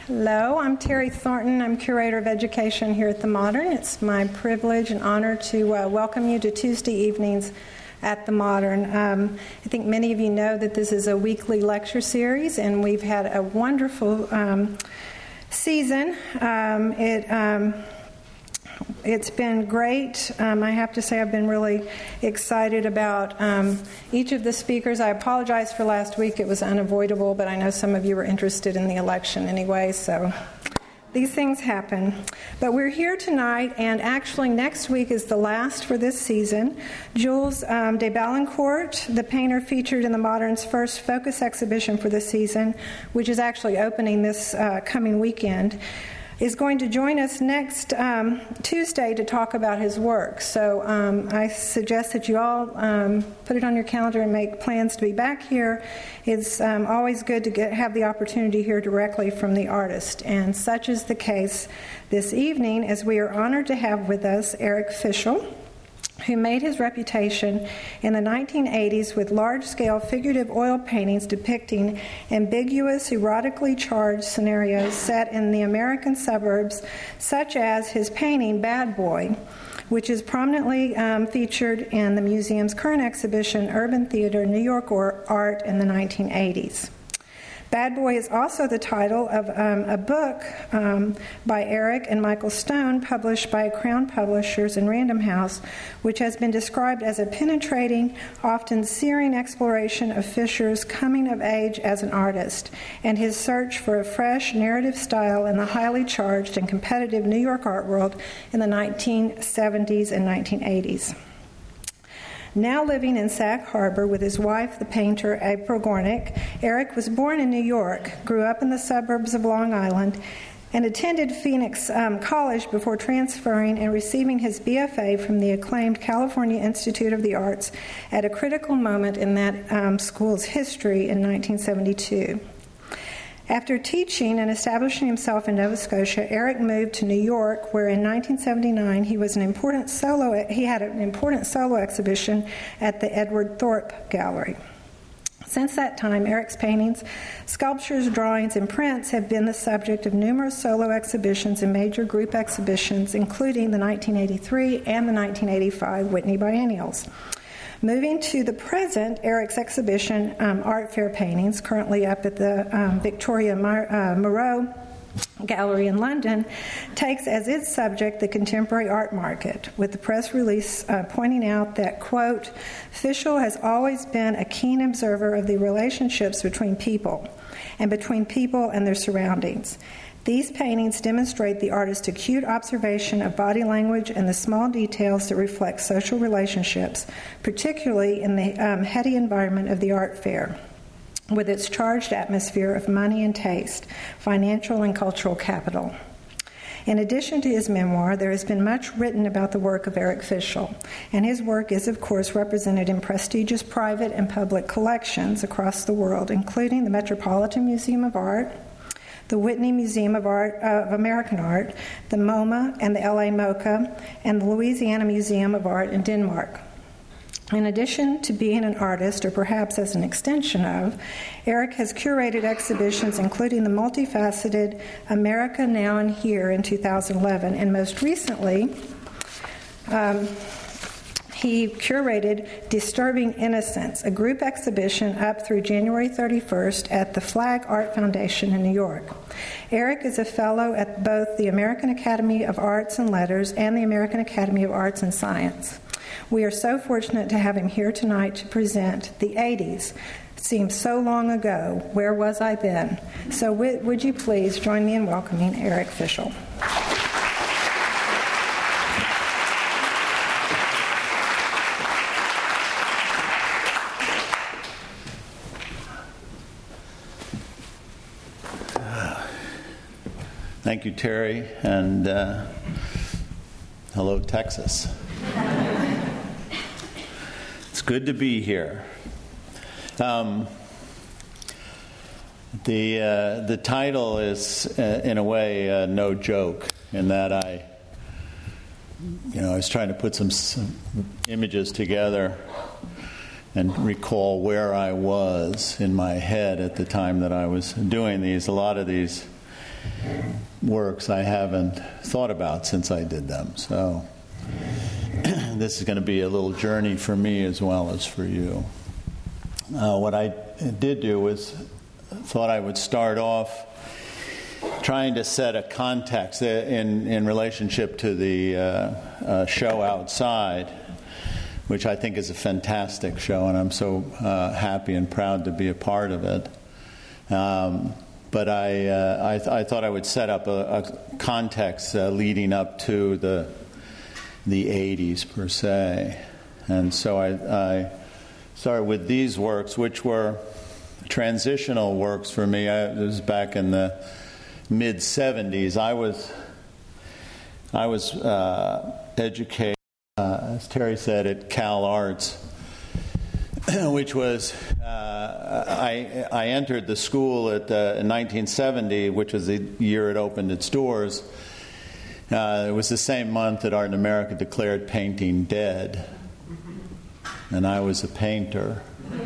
Hello, I'm Terry Thornton. I'm Curator of Education here at the Modern. It's my privilege and honor to welcome you to Tuesday evenings at the Modern. I think many of you know that this is a weekly lecture series, and we've had a wonderful season. It's been great. I have to say I've been really excited about each of the speakers. I apologize for last week. It was unavoidable, but I know some of you were interested in the election anyway, so these things happen. But we're here tonight, and actually next week is the last for this season. Jules de Balancourt, the painter featured in the Modern's first Focus exhibition for the season, which is actually opening this coming weekend, is going to join us next Tuesday to talk about his work. So I suggest that you all put it on your calendar and make plans to be back here. It's always good to have the opportunity to hear directly from the artist. And such is the case this evening, as we are honored to have with us Eric Fischl, who made his reputation in the 1980s with large-scale figurative oil paintings depicting ambiguous, erotically charged scenarios set in the American suburbs, such as his painting Bad Boy, which is prominently featured in the museum's current exhibition, Urban Theater, New York Art in the 1980s. Bad Boy is also the title of a book by Eric and Michael Stone, published by Crown Publishers and Random House, which has been described as a penetrating, often searing exploration of Fischer's coming of age as an artist and his search for a fresh narrative style in the highly charged and competitive New York art world in the 1970s and 1980s. Now living in Sag Harbor with his wife, the painter April Gornick, Eric was born in New York, grew up in the suburbs of Long Island, and attended Phoenix College before transferring and receiving his BFA from the acclaimed California Institute of the Arts at a critical moment in that school's history in 1972. After teaching and establishing himself in Nova Scotia, Eric moved to New York, where in 1979 he had an important solo exhibition at the Edward Thorp Gallery. Since that time, Eric's paintings, sculptures, drawings, and prints have been the subject of numerous solo exhibitions and major group exhibitions, including the 1983 and the 1985 Whitney Biennials. Moving to the present, Eric's exhibition, Art Fair Paintings, currently up at the Victoria Moreau Gallery in London, takes as its subject the contemporary art market, with the press release pointing out that, quote, Fischl has always been a keen observer of the relationships between people and their surroundings. These paintings demonstrate the artist's acute observation of body language and the small details that reflect social relationships, particularly in the heady environment of the art fair, with its charged atmosphere of money and taste, financial and cultural capital. In addition to his memoir, there has been much written about the work of Eric Fischl, and his work is, of course, represented in prestigious private and public collections across the world, including the Metropolitan Museum of Art, the Whitney Museum of American Art, the MoMA and the LA MoCA, and the Louisiana Museum of Art in Denmark. In addition to being an artist, or perhaps as an extension of, Eric has curated exhibitions including the multifaceted America Now and Here in 2011, and most recently, he curated Disturbing Innocence, a group exhibition up through January 31st at the Flag Art Foundation in New York. Eric is a fellow at both the American Academy of Arts and Letters and the American Academy of Arts and Science. We are so fortunate to have him here tonight to present The 80s. It seems so long ago. Where was I then? So would you please join me in welcoming Eric Fischl. Thank you, Terry, and hello, Texas. It's good to be here. The title is, in a way, no joke, in that I was trying to put some images together and recall where I was in my head at the time that I was doing these. A lot of these works I haven't thought about since I did them. So this is going to be a little journey for me as well as for you. What I did do was thought I would start off trying to set a context in relationship to the show outside, which I think is a fantastic show, and I'm so happy and proud to be a part of it. But I thought I would set up a context leading up to the 80s per se. And so I started with these works, which were transitional works for me. It was back in the mid-'70s. I was educated, as Terry said, at Cal Arts, which was, I entered the school in 1970, which was the year it opened its doors. It was the same month that Art in America declared painting dead, and I was a painter.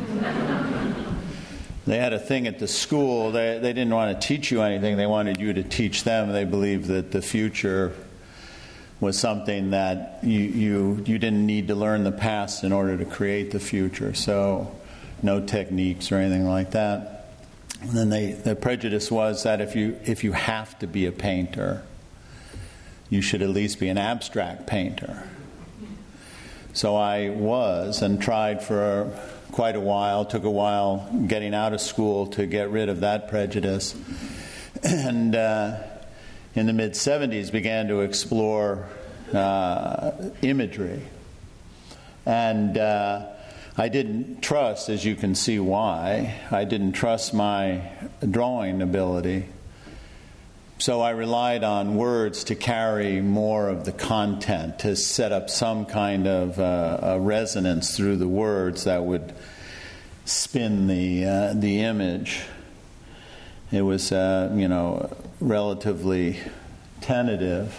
They had a thing at the school. They didn't want to teach you anything. They wanted you to teach them. They believed that the future was something that you didn't need to learn the past in order to create the future. So no techniques or anything like that. And then the prejudice was that if you have to be a painter, you should at least be an abstract painter. So I was, and tried for quite a while. Took a while getting out of school to get rid of that prejudice. And in the mid-'70s began to explore imagery. And I didn't trust, as you can see why, I didn't trust my drawing ability. So I relied on words to carry more of the content, to set up some kind of a resonance through the words that would spin the image. It was, relatively tentative.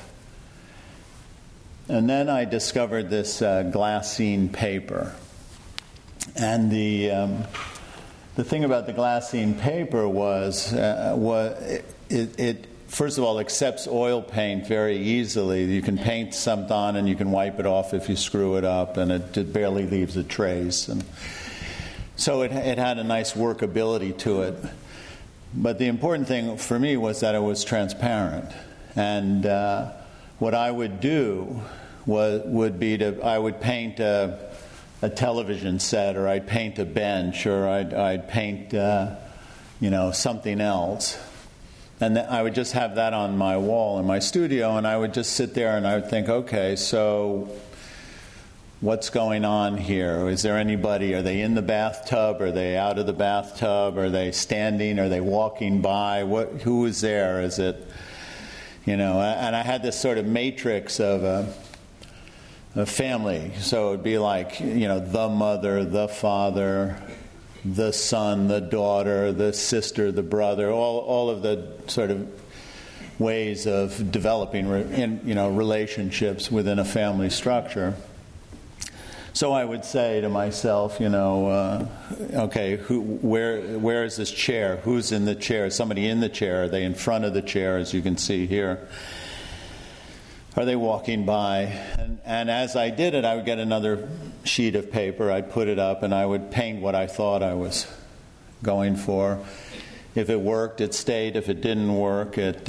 And then I discovered this glassine paper. And the thing about the glassine paper was it first of all accepts oil paint very easily. You can paint something on and you can wipe it off if you screw it up, and it barely leaves a trace. And so it had a nice workability to it. But the important thing for me was that it was transparent. And what I would do would be I would paint a television set, or I'd paint a bench, or I'd paint something else. And I would just have that on my wall in my studio, and I would just sit there and I would think, okay, so what's going on here? Is there anybody? Are they in the bathtub? Are they out of the bathtub? Are they standing? Are they walking by? Who is there? Is it, and I had this sort of matrix of a family. So it would be like, the mother, the father, the son, the daughter, the sister, the brother, all of the sort of ways of developing relationships within a family structure. So I would say to myself, okay, where is this chair? Who's in the chair? Is somebody in the chair? Are they in front of the chair, as you can see here? Are they walking by? And as I did it, I would get another sheet of paper, I'd put it up, and I would paint what I thought I was going for. If it worked, it stayed. If it didn't work, it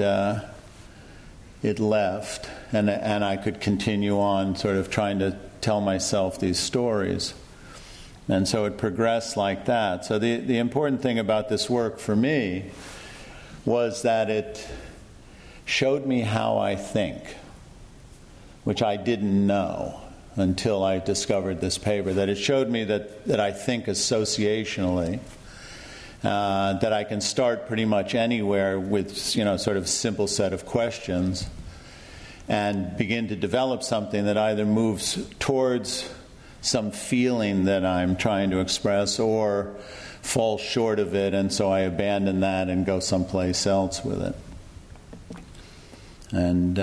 left. And I could continue on sort of trying to tell myself these stories. And so it progressed like that. So the important thing about this work for me was that it showed me how I think, which I didn't know until I discovered this paper, that it showed me that I think associationally, that I can start pretty much anywhere with, sort of simple set of questions and begin to develop something that either moves towards some feeling that I'm trying to express or falls short of it, and so I abandon that and go someplace else with it. And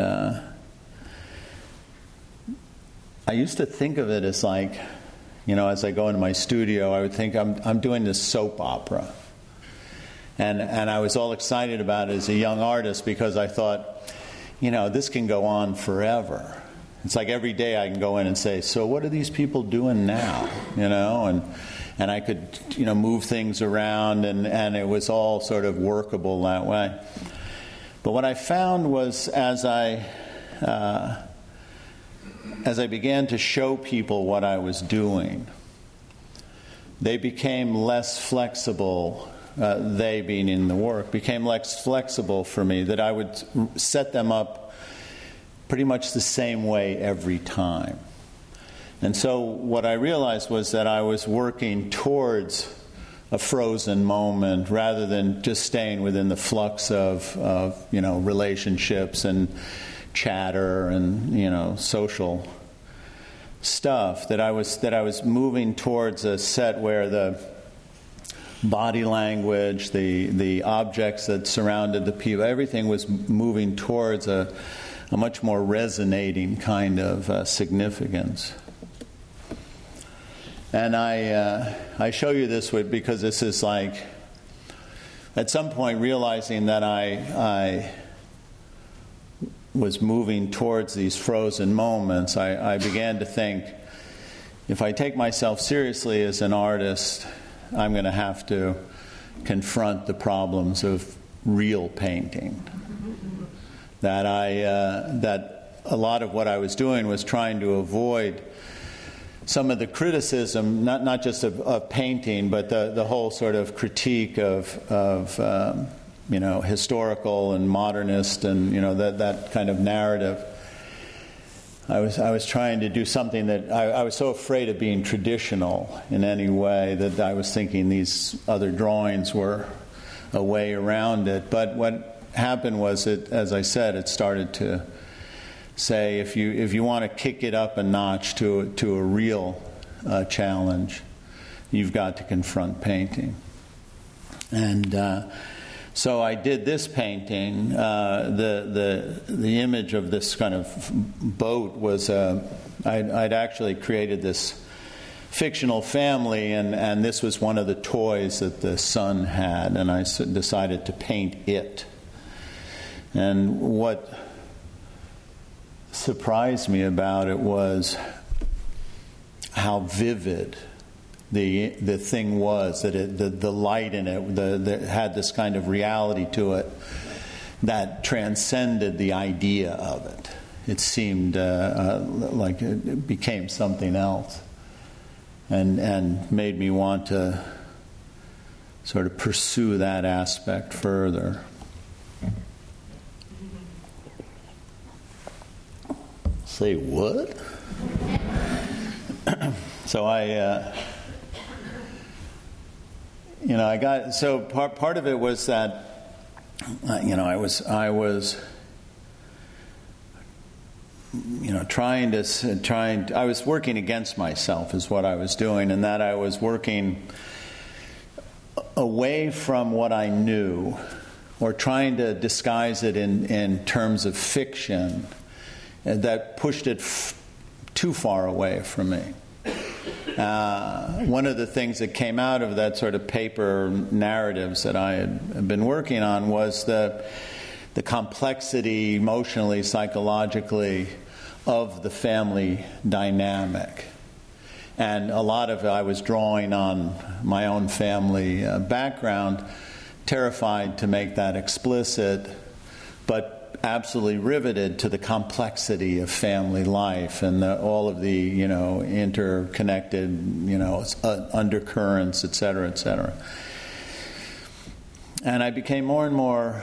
I used to think of it as like, as I go into my studio, I would think I'm doing this soap opera. And I was all excited about it as a young artist because I thought, this can go on forever. It's like every day I can go in and say, so what are these people doing now? And I could, move things around, and it was all sort of workable that way. But what I found was as I began to show people what I was doing, they became less flexible, they being in the work, became less flexible for me, that I would set them up pretty much the same way every time. And so what I realized was that I was working towards a frozen moment rather than just staying within the flux of relationships and chatter and social stuff. That I was moving towards a set where the body language, the objects that surrounded the people, everything was moving towards a much more resonating kind of significance. And I show you this because this is like, at some point realizing that I was moving towards these frozen moments, I began to think, if I take myself seriously as an artist, I'm going to have to confront the problems of real painting. That a lot of what I was doing was trying to avoid some of the criticism, not just of painting, but the whole sort of critique of historical and modernist and that kind of narrative. I was trying to do something that I was so afraid of being traditional in any way that I was thinking these other drawings were a way around it. But what happened was, as I said, it started to say, if you want to kick it up a notch to a real challenge, you've got to confront painting. And so I did this painting. The image of this kind of boat was I'd actually created this fictional family, and this was one of the toys that the son had, and I decided to paint it. And what surprised me about it was how vivid the thing was, that the light in it had this kind of reality to it that transcended the idea of it. It seemed like it became something else, and made me want to sort of pursue that aspect further. Say what? So I got, so part of it was that I was I was working against myself is what I was doing, and that I was working away from what I knew, or trying to disguise it in terms of fiction that pushed it too far away from me. One of the things that came out of that sort of paper narratives that I had been working on was the complexity, emotionally, psychologically, of the family dynamic. And a lot of it I was drawing on my own family background, terrified to make that explicit, but absolutely riveted to the complexity of family life and all of the interconnected undercurrents, et cetera, et cetera. And I became more and more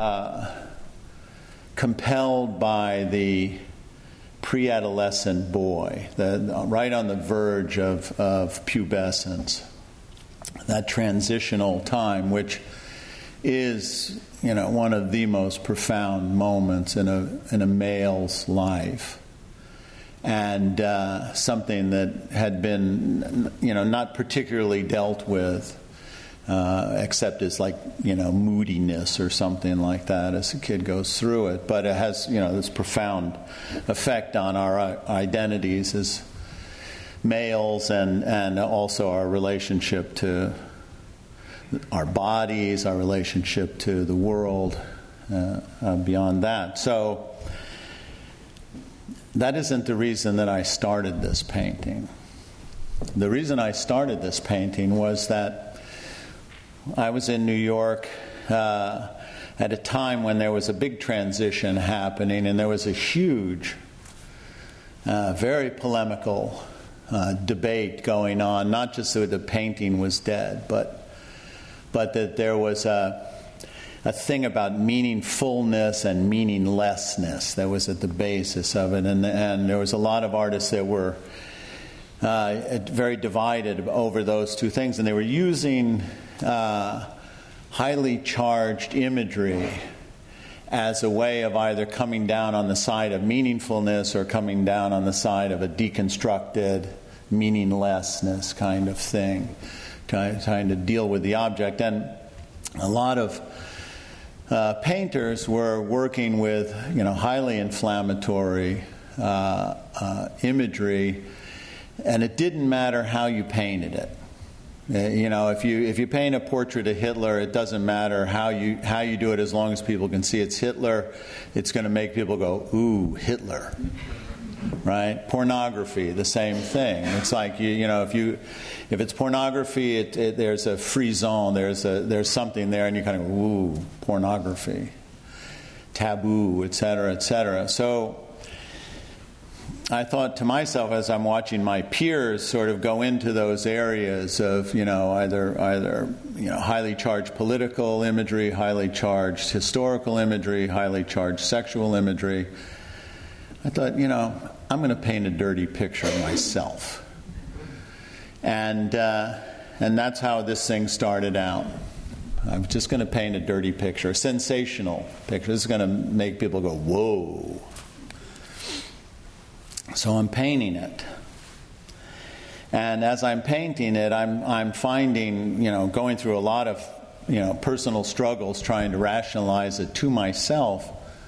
compelled by the pre-adolescent boy, right on the verge of pubescence, that transitional time, which is one of the most profound moments in a male's life, and something that had been not particularly dealt with, except as moodiness or something like that as a kid goes through it. But it has this profound effect on our identities as males, and also our relationship to our bodies, our relationship to the world, beyond that. So that isn't the reason that I started this painting. The reason I started this painting was that I was in New York at a time when there was a big transition happening, and there was a huge, very polemical debate going on, not just that the painting was dead, but that there was a thing about meaningfulness and meaninglessness that was at the basis of it. And there was a lot of artists that were very divided over those two things. And they were using highly charged imagery as a way of either coming down on the side of meaningfulness or coming down on the side of a deconstructed meaninglessness kind of thing, trying to deal with the object. And a lot of painters were working with, highly inflammatory imagery, and it didn't matter how you painted it. If you paint a portrait of Hitler, it doesn't matter how you do it, as long as people can see it's Hitler. It's going to make people go, "Ooh, Hitler." Right? Pornography, the same thing. It's like if it's pornography, there's a frisson, there's something there, and you kind of go, "Ooh, pornography," taboo, etc., etc. So I thought to myself, as I'm watching my peers sort of go into those areas of either highly charged political imagery, highly charged historical imagery, highly charged sexual imagery, I thought, I'm going to paint a dirty picture of myself. And that's how this thing started out. I'm just going to paint a dirty picture, a sensational picture. This is going to make people go, "Whoa." So I'm painting it. And as I'm painting it, I'm finding, going through a lot of, personal struggles trying to rationalize it to myself.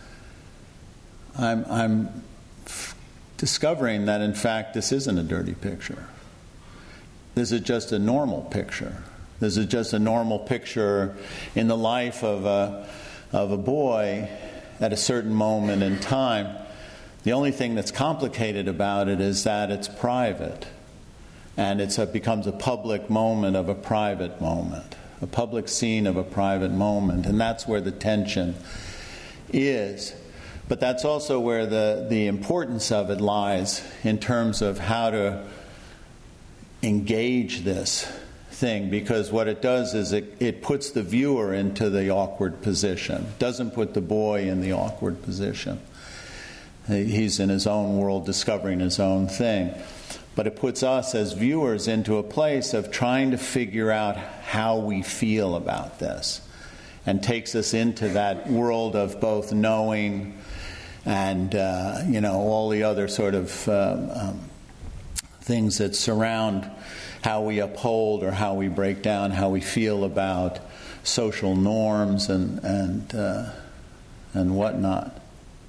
I'm discovering that, in fact, this isn't a dirty picture. This is just a normal picture. This is just a normal picture in the life of a boy at a certain moment in time. The only thing that's complicated about it is that it's private, and it becomes a public moment of a private moment, a public scene of a private moment, and that's where the tension is. But that's also where the importance of it lies in terms of how to engage this thing, because what it does is it puts the viewer into the awkward position. It doesn't put the boy in the awkward position. He's in his own world discovering his own thing. But it puts us as viewers into a place of trying to figure out how we feel about this, and takes us into that world of both knowing and all the other sort of things that surround how we uphold or how we break down how we feel about social norms and whatnot.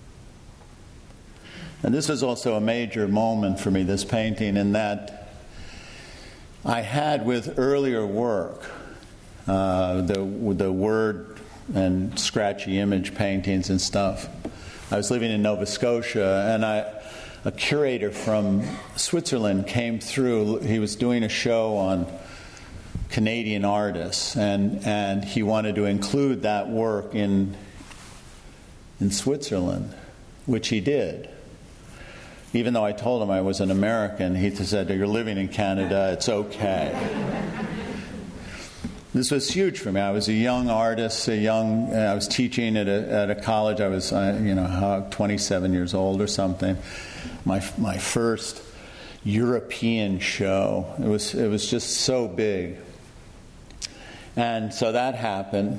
And this was also a major moment for me, this painting, in that I had, with earlier work, the word and scratchy image paintings and stuff. I was living in Nova Scotia, and a curator from Switzerland came through. He was doing a show on Canadian artists, and he wanted to include that work in Switzerland, which he did. Even though I told him I was an American, he said, "You're living in Canada, it's okay." This was huge for me. I was a young artist, I was teaching at a college. I was, 27 years old or something. My first European show. It was just so big. And so that happened.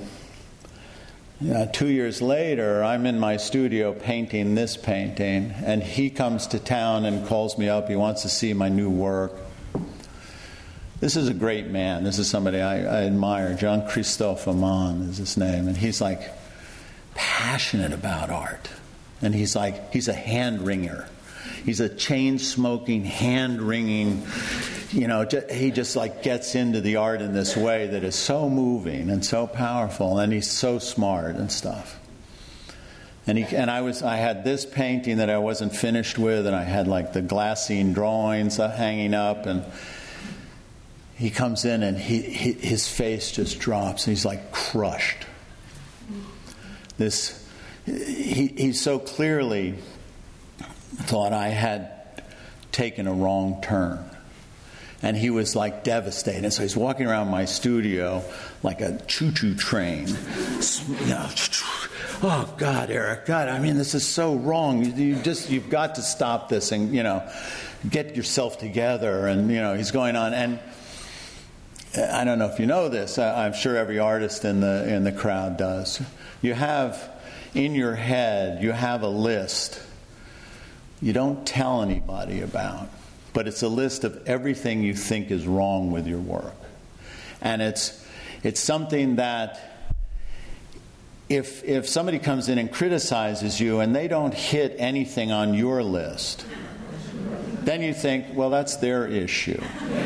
2 years later, I'm in my studio painting this painting, and he comes to town and calls me up. He wants to see my new work. This is a great man. This is somebody I admire. Jean-Christophe Amann is his name, and he's like passionate about art. And he's a hand wringer. He's a chain-smoking, hand-wringing, he just like gets into the art in this way that is so moving and so powerful, and he's so smart and stuff. And I had this painting that I wasn't finished with, and I had like the glassine drawings hanging up, and he comes in and his face just drops, and he's like crushed. He so clearly thought I had taken a wrong turn. And he was like devastated. And so he's walking around my studio like a choo-choo train. Oh, God, Eric, God, I mean, this is so wrong. You've got to stop this and, get yourself together. And, he's going on. And I don't know if you know this. I'm sure every artist in the crowd does. You have, in your head, you have a list you don't tell anybody about. But it's a list of everything you think is wrong with your work. And it's something that if somebody comes in and criticizes you and they don't hit anything on your list, then you think, well, that's their issue.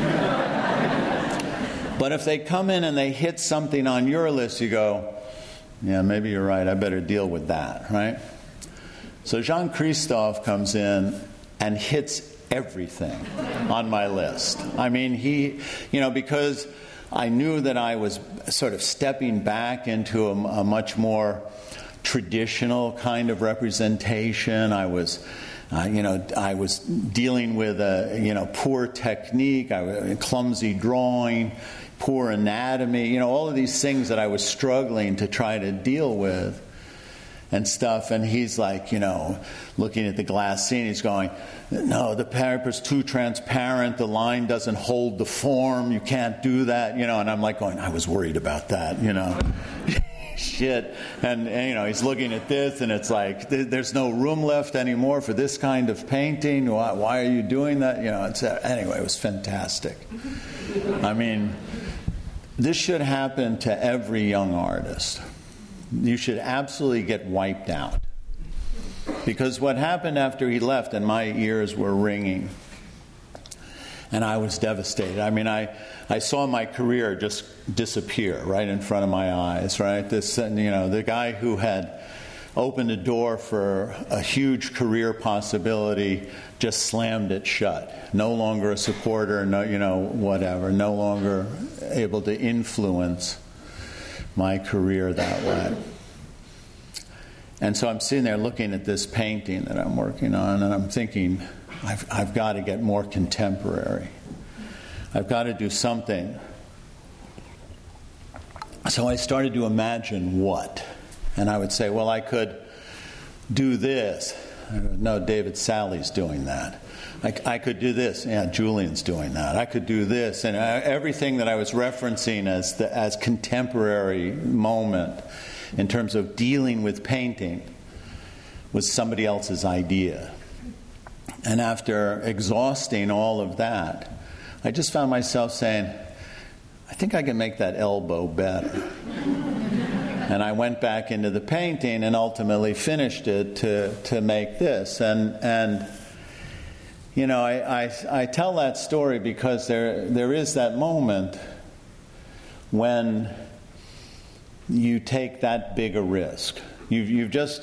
But if they come in and they hit something on your list, you go, yeah, maybe you're right, I better deal with that, right? So Jean-Christophe comes in and hits everything on my list. I mean, because I knew that I was sort of stepping back into a much more traditional kind of representation. I was dealing with poor technique, clumsy drawing, poor anatomy, all of these things that I was struggling to try to deal with and stuff. And he's like, looking at the glass scene, he's going, no, the paper's too transparent, the line doesn't hold the form, you can't do that, and I'm like going, I was worried about that, shit. And he's looking at this, and it's like, there's no room left anymore for this kind of painting, why are you doing that? Anyway, it was fantastic. I mean, this should happen to every young artist. You should absolutely get wiped out. Because what happened after he left, and my ears were ringing, and I was devastated. I mean, I saw my career just disappear right in front of my eyes, right? The guy who had opened a door for a huge career possibility just slammed it shut. No longer a supporter, whatever. No longer able to influence my career that way. And so I'm sitting there looking at this painting that I'm working on, and I'm thinking, I've got to get more contemporary. I've got to do something. So I started to imagine what. And I would say, well, I could do this. No, David Sally's doing that. I could do this. Yeah, Julian's doing that. I could do this. And everything that I was referencing as contemporary moment in terms of dealing with painting was somebody else's idea. And after exhausting all of that, I just found myself saying, I think I can make that elbow better. And I went back into the painting and ultimately finished it to make this. And I tell that story because there is that moment when you take that big a risk. You just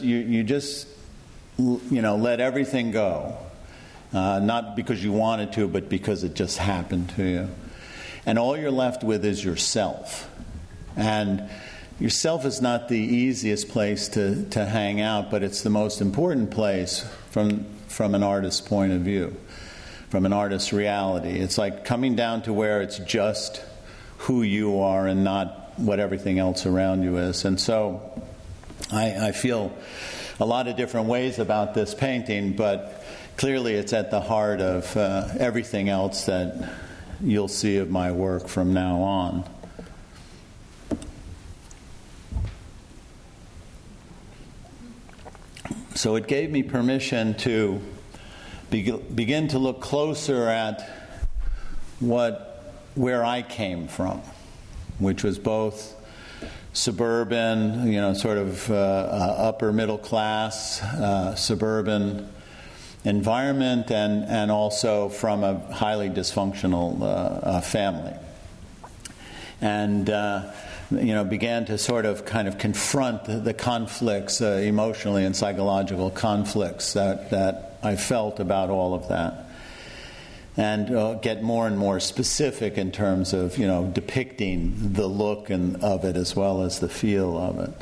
let everything go, not because you wanted to, but because it just happened to you. And all you're left with is yourself. And yourself is not the easiest place to hang out, but it's the most important place from an artist's point of view, from an artist's reality. It's like coming down to where it's just who you are and not what everything else around you is. And so I feel a lot of different ways about this painting, but clearly it's at the heart of everything else that you'll see of my work from now on. So it gave me permission to begin to look closer at where I came from, which was both suburban, sort of upper middle class, suburban, environment and also from a highly dysfunctional family. And began to sort of kind of confront the conflicts, emotionally and psychological conflicts that I felt about all of that. And get more and more specific in terms of, depicting the look of it as well as the feel of it.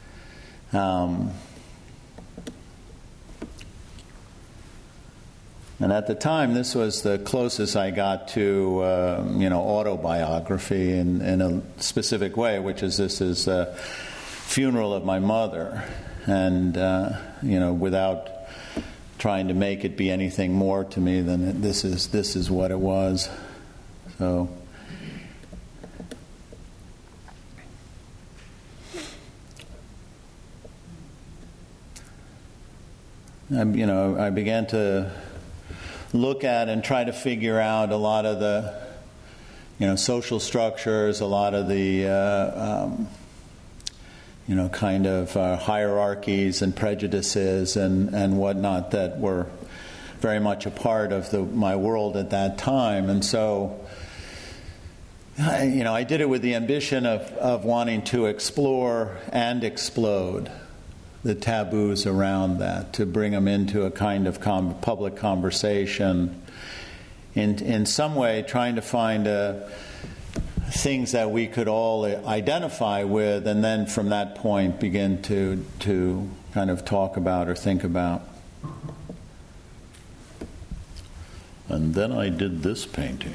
And at the time, this was the closest I got to, autobiography in a specific way, which is this is a funeral of my mother, and without trying to make it be anything more to me than this is what it was. So. I began to look at and try to figure out a lot of the, social structures, a lot of the, hierarchies and prejudices and whatnot that were very much a part of my world at that time. And so, I did it with the ambition of wanting to explore and explode the taboos around that, to bring them into a kind of public conversation, in some way trying to find things that we could all identify with, and then from that point begin to kind of talk about or think about. And then I did this painting.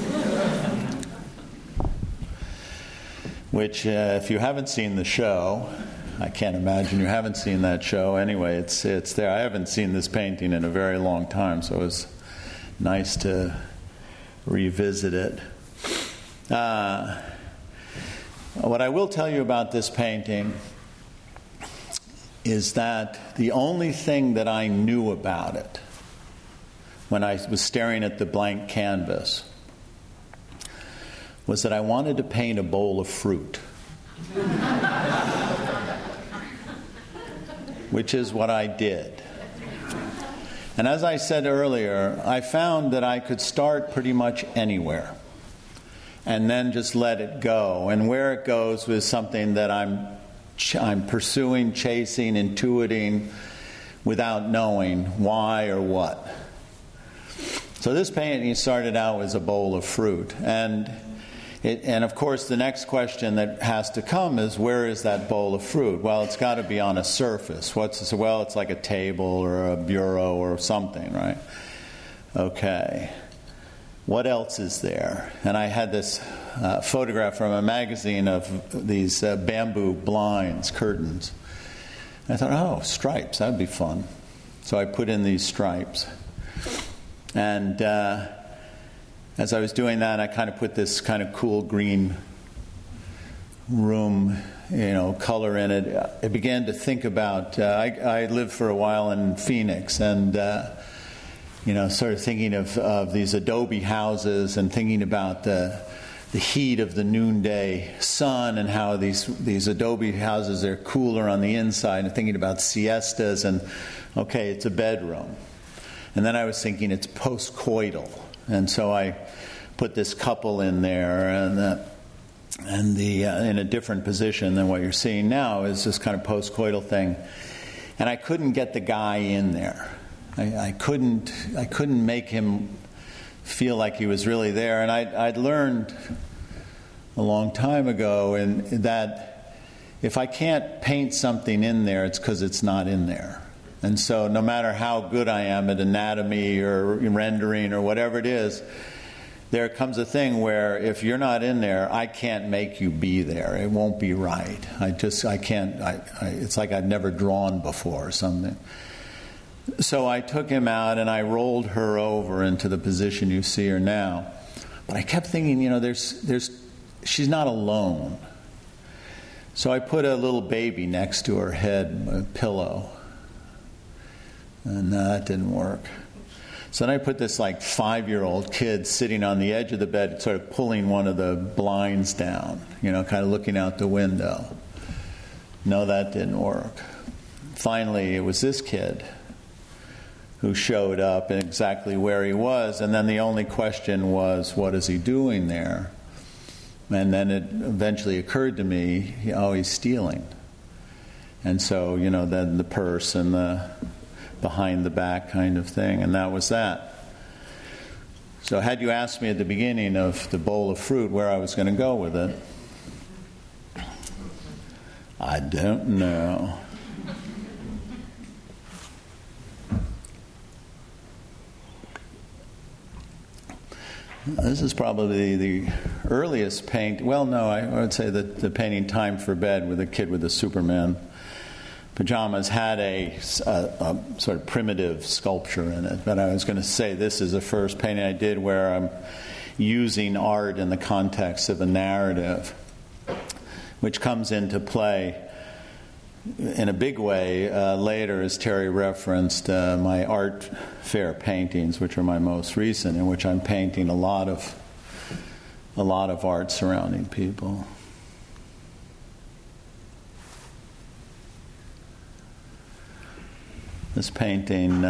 Which, if you haven't seen the show, I can't imagine you haven't seen that show. Anyway, it's there. I haven't seen this painting in a very long time, so it was nice to revisit it. What I will tell you about this painting is that the only thing that I knew about it when I was staring at the blank canvas was that I wanted to paint a bowl of fruit. Which is what I did. And as I said earlier, I found that I could start pretty much anywhere and then just let it go. And where it goes was something that I'm pursuing, chasing, intuiting, without knowing why or what. So this painting started out as a bowl of fruit. And of course, the next question that has to come is, where is that bowl of fruit? Well, it's got to be on a surface. Well, it's like a table or a bureau or something, right? Okay. What else is there? And I had this photograph from a magazine of these bamboo blinds, curtains. I thought, stripes, that'd be fun. So I put in these stripes. And as I was doing that, I kind of put this kind of cool green room, color in it. I began to think about, I lived for a while in Phoenix, and, sort of thinking of these adobe houses and thinking about the heat of the noonday sun and how these adobe houses are cooler on the inside, and thinking about siestas and, okay, it's a bedroom. And then I was thinking it's post-coital. And so I put this couple in there, and in a different position than what you're seeing now is this kind of post-coital thing. And I couldn't get the guy in there. I couldn't make him feel like he was really there. And I'd learned a long time ago that if I can't paint something in there, it's because it's not in there. And so no matter how good I am at anatomy or rendering or whatever it is, there comes a thing where if you're not in there, I can't make you be there. It won't be right. I can't. It's like I've never drawn before or something. So I took him out and I rolled her over into the position you see her now. But I kept thinking, she's not alone. So I put a little baby next to her head, a pillow. And that didn't work. So then I put this 5-year-old kid sitting on the edge of the bed, sort of pulling one of the blinds down, kind of looking out the window. No, that didn't work. Finally, it was this kid who showed up and exactly where he was. And then the only question was, what is he doing there? And then it eventually occurred to me, oh, he's stealing. And so, then the purse and the behind the back kind of thing, and that was that. So had you asked me at the beginning of the bowl of fruit where I was going to go with it, I don't know. This is probably the earliest paint. Well, no, I would say that the painting Time for Bed with a kid with the Superman pajamas had a sort of primitive sculpture in it. But I was going to say this is the first painting I did where I'm using art in the context of a narrative, which comes into play in a big way later, as Terry referenced, my art fair paintings, which are my most recent, in which I'm painting a lot of art surrounding people. This painting,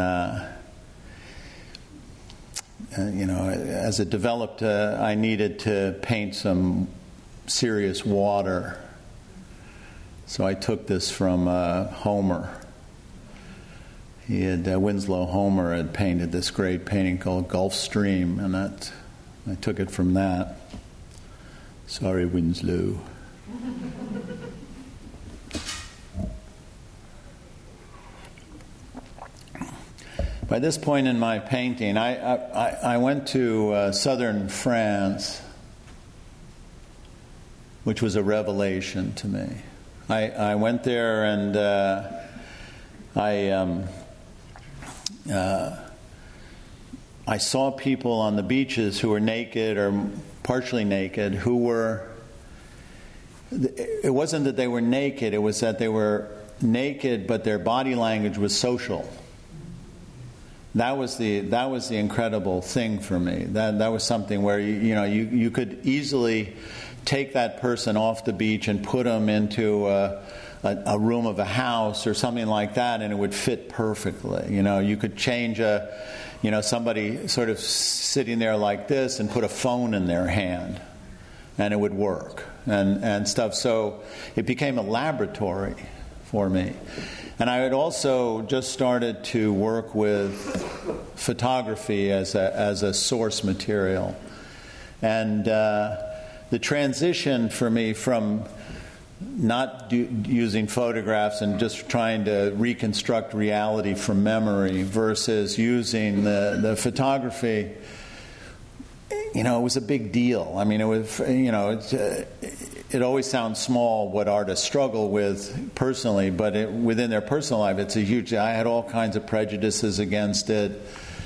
as it developed, I needed to paint some serious water. So I took this from Homer. Winslow Homer had painted this great painting called Gulf Stream, and I took it from that. Sorry, Winslow. By this point in my painting, I went to southern France, which was a revelation to me. I went there and I saw people on the beaches who were naked or partially naked, who were, it wasn't that they were naked, it was that they were naked but their body language was social. That was the incredible thing for me. That was something where you could easily take that person off the beach and put them into a room of a house or something like that, and it would fit perfectly. You could change somebody sort of sitting there like this and put a phone in their hand, and it would work and stuff. So it became a laboratory for me. And I had also just started to work with photography as a source material. And the transition for me from not using photographs and just trying to reconstruct reality from memory versus using the photography, it was a big deal. I mean, it was, it always sounds small what artists struggle with personally, but within their personal life, it's a huge. I had all kinds of prejudices against it.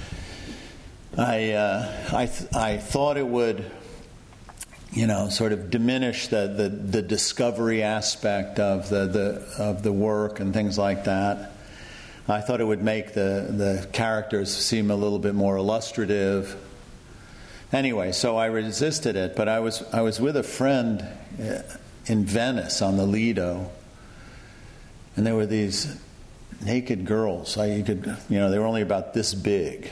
I thought it would, sort of diminish the discovery aspect of the work and things like that. I thought it would make the characters seem a little bit more illustrative. Anyway, so I resisted it, but I was with a friend in Venice on the Lido, and there were these naked girls. They were only about this big,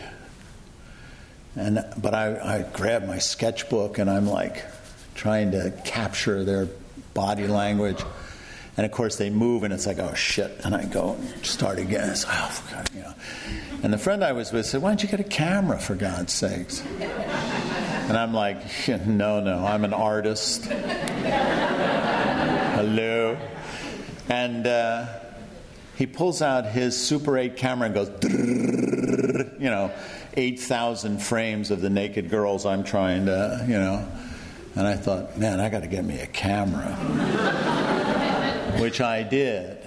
but I grabbed my sketchbook and I'm like trying to capture their body language, and of course they move and it's like, oh shit, and I go start again. It's like, oh God, And the friend I was with said, why don't you get a camera, for God's sakes? And I'm like, no, I'm an artist. Hello. And he pulls out his Super 8 camera and goes, 8,000 frames of the naked girls I'm trying to, And I thought, man, I got to get me a camera. Which I did.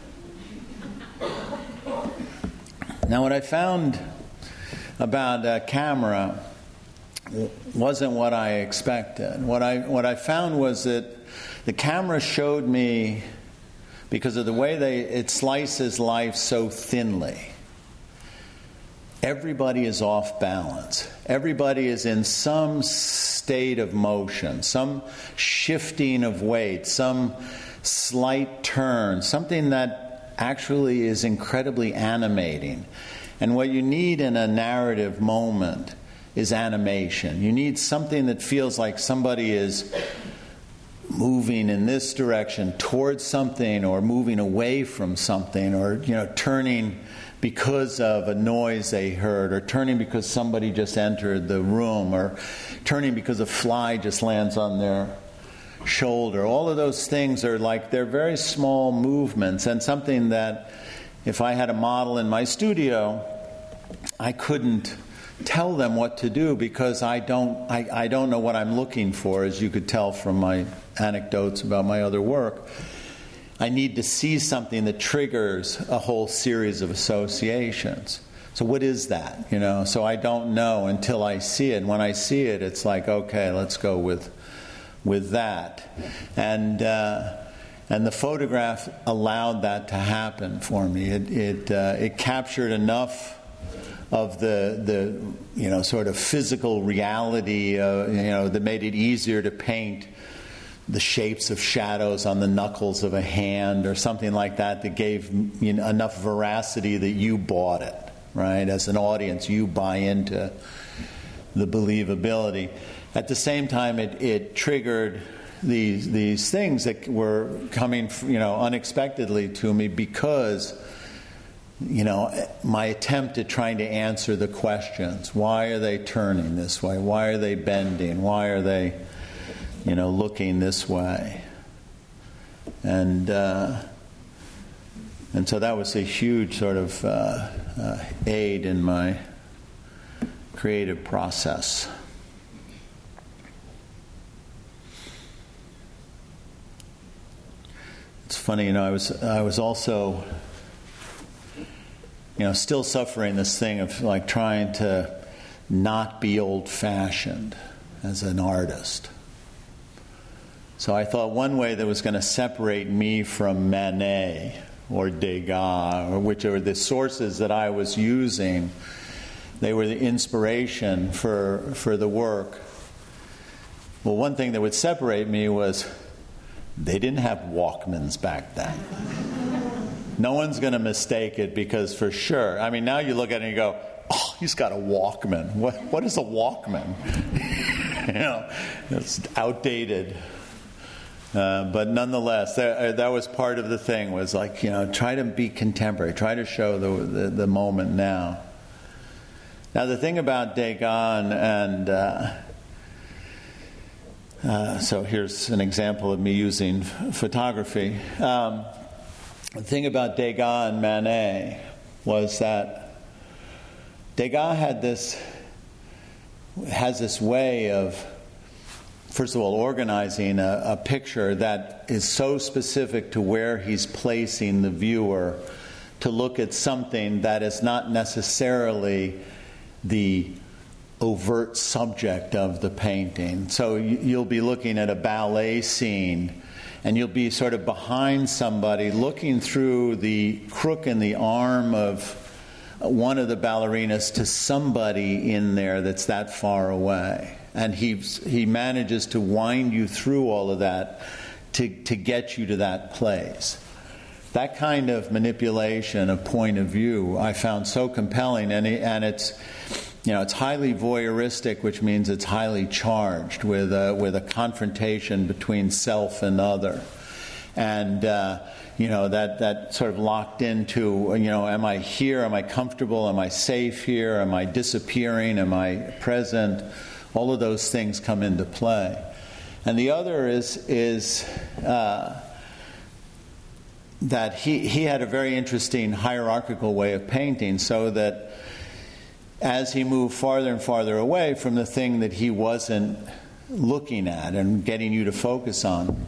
Now, what I found about a camera wasn't what I expected. What I found was that the camera showed me, because of the way it slices life so thinly, everybody is off balance. Everybody is in some state of motion, some shifting of weight, some slight turn, something that actually is incredibly animating. And what you need in a narrative moment is animation. You need something that feels like somebody is moving in this direction towards something, or moving away from something, or turning because of a noise they heard, or turning because somebody just entered the room, or turning because a fly just lands on their shoulder. All of those things are they're very small movements, and something that if I had a model in my studio, I couldn't tell them what to do, because I don't know what I'm looking for, as you could tell from my anecdotes about my other work. I need to see something that triggers a whole series of associations. So what is that? So I don't know until I see it. And when I see it, it's like, okay, let's go with that. And the photograph allowed that to happen for me. It captured enough of the sort of physical reality, that made it easier to paint the shapes of shadows on the knuckles of a hand or something like that, that gave enough veracity that you bought it, right? As an audience, you buy into the believability. At the same time, it triggered these things that were coming, unexpectedly to me, because my attempt at trying to answer the questions. Why are they turning this way? Why are they bending? Why are they, looking this way? And so that was a huge sort of aid in my creative process. It's funny, I was also still suffering this thing of trying to not be old-fashioned as an artist. So I thought one way that was going to separate me from Manet or Degas, or which are the sources that I was using, they were the inspiration for the work. Well, one thing that would separate me was they didn't have Walkmans back then. No one's going to mistake it, because for sure, now you look at it and you go, oh, he's got a Walkman. What is a Walkman? It's outdated. But nonetheless, that was part of the thing, was try to be contemporary, try to show the moment now. Now, the thing about Degas and so here's an example of me using photography. The thing about Degas and Manet was that Degas has this way of, first of all, organizing a picture that is so specific to where he's placing the viewer to look at something that is not necessarily the overt subject of the painting. So you'll be looking at a ballet scene, and you'll be sort of behind somebody looking through the crook in the arm of one of the ballerinas to somebody in there that's that far away. And he manages to wind you through all of that to get you to that place. That kind of manipulation of point of view I found so compelling, and it's highly voyeuristic, which means it's highly charged with a confrontation between self and other, and that sort of locked into am I here? Am I comfortable? Am I safe here? Am I disappearing? Am I present? All of those things come into play. And the other is that he had a very interesting hierarchical way of painting, so that as he moved farther and farther away from the thing that he wasn't looking at and getting you to focus on,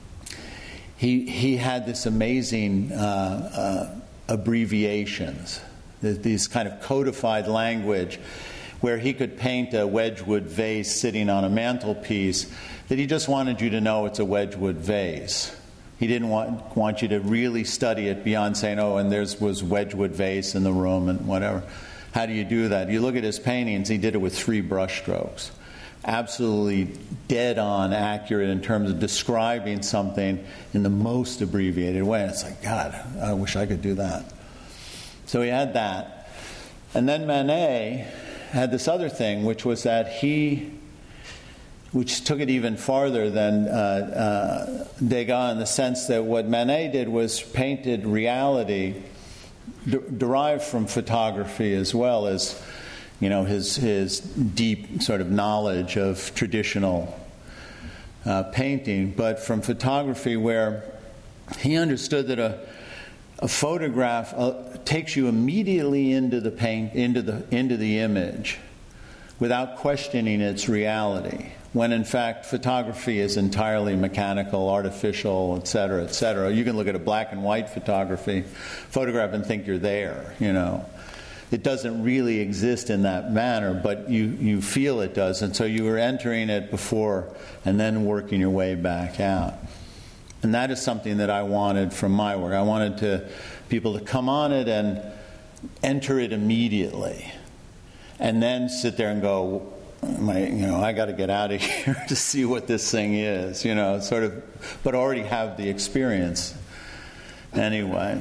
he had this amazing abbreviations, these kind of codified language, where he could paint a Wedgwood vase sitting on a mantelpiece that he just wanted you to know it's a Wedgwood vase. He didn't want you to really study it beyond saying, oh, and there was Wedgwood vase in the room and whatever. How do you do that? You look at his paintings, he did it with 3 brush strokes. Absolutely dead-on accurate in terms of describing something in the most abbreviated way. And it's like, God, I wish I could do that. So he had that. And then Manet had this other thing, which was that which took it even farther than Degas, in the sense that what Manet did was painted reality derived from photography, as well as, his deep sort of knowledge of traditional painting, but from photography, where he understood that a photograph takes you immediately into the image without questioning its reality, when in fact photography is entirely mechanical, artificial, etc., etc. You can look at a black and white photograph and think you're there, It doesn't really exist in that manner, but you feel it does, and so you were entering it before and then working your way back out. And that is something that I wanted from my work. I wanted people to come on it and enter it immediately, and then sit there and go, I got to get out of here to see what this thing is, but already have the experience anyway.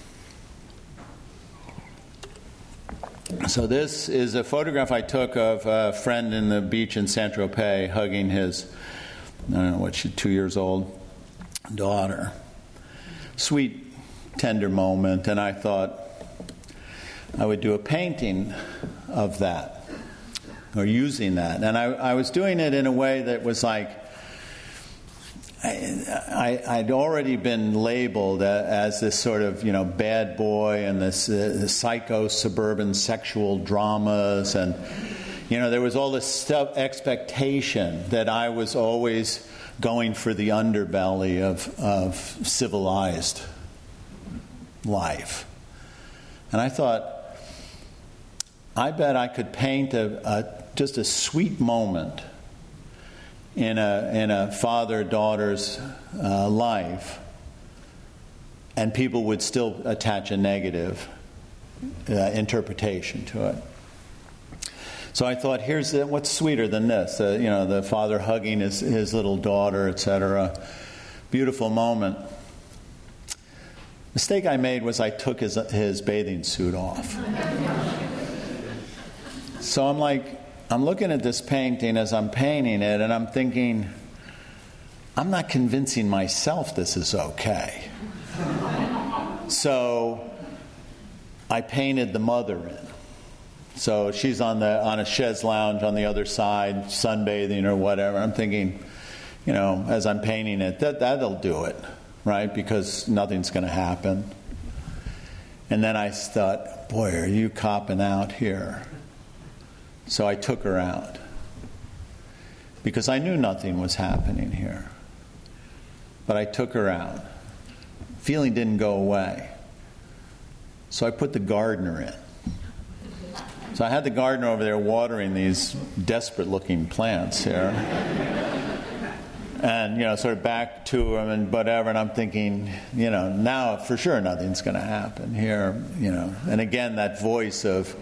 So this is a photograph I took of a friend in the beach in Saint-Tropez hugging his, 2 years old daughter. Sweet, tender moment, and I thought I would do a painting of that, or using that. And I was doing it in a way that was like, I'd already been labeled as this sort of, bad boy and this psycho suburban sexual dramas, and there was all this stuff, expectation that I was always going for the underbelly of civilized life. And I thought, I bet I could paint just a sweet moment in a father-daughter's life, and people would still attach a negative interpretation to it. So I thought, what's sweeter than this? The father hugging his little daughter, etc. Beautiful moment. Mistake I made was I took his bathing suit off. So I'm looking at this painting as I'm painting it, and I'm thinking, I'm not convincing myself this is okay. So I painted the mother in. So she's on a chaise lounge on the other side, sunbathing or whatever. I'm thinking, as I'm painting it, that'll do it, right? Because nothing's going to happen. And then I thought, boy, are you copping out here? So I took her out, because I knew nothing was happening here. But I took her out. Feeling didn't go away. So I put the gardener in. So I had the gardener over there watering these desperate-looking plants here. And, sort of back to him and whatever, and I'm thinking, now for sure nothing's going to happen here, And again, that voice of,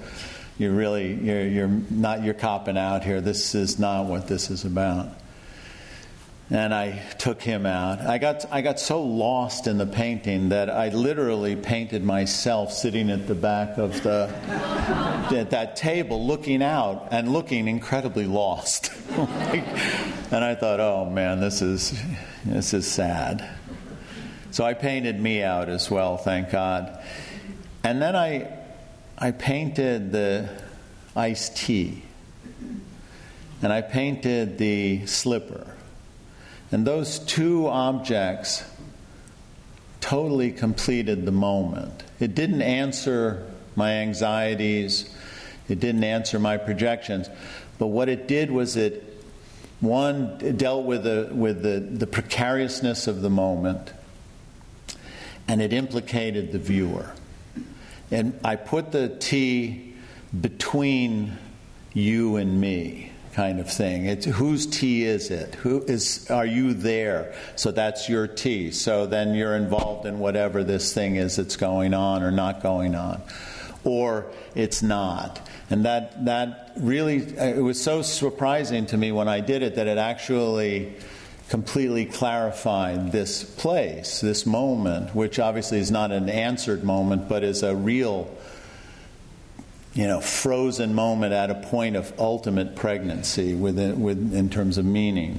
you're copping out here. This is not what this is about. And I took him out. I got so lost in the painting that I literally painted myself sitting at the back of at that table, looking out and looking incredibly lost. And I thought, oh man, this is sad. So I painted me out as well, thank God. And then I painted the iced tea, and I painted the slipper. And those two objects totally completed the moment. It didn't answer my anxieties. It didn't answer my projections. But what it did was it dealt with the precariousness of the moment, and it implicated the viewer. And I put the tea between you and me, kind of thing. It's whose tea is it? Are you there? So that's your tea. So then you're involved in whatever this thing is that's going on or not going on. Or it's not. And that really, it was so surprising to me when I did it that it actually completely clarified this place, this moment, which obviously is not an answered moment, but is a real, frozen moment at a point of ultimate pregnancy in terms of meaning.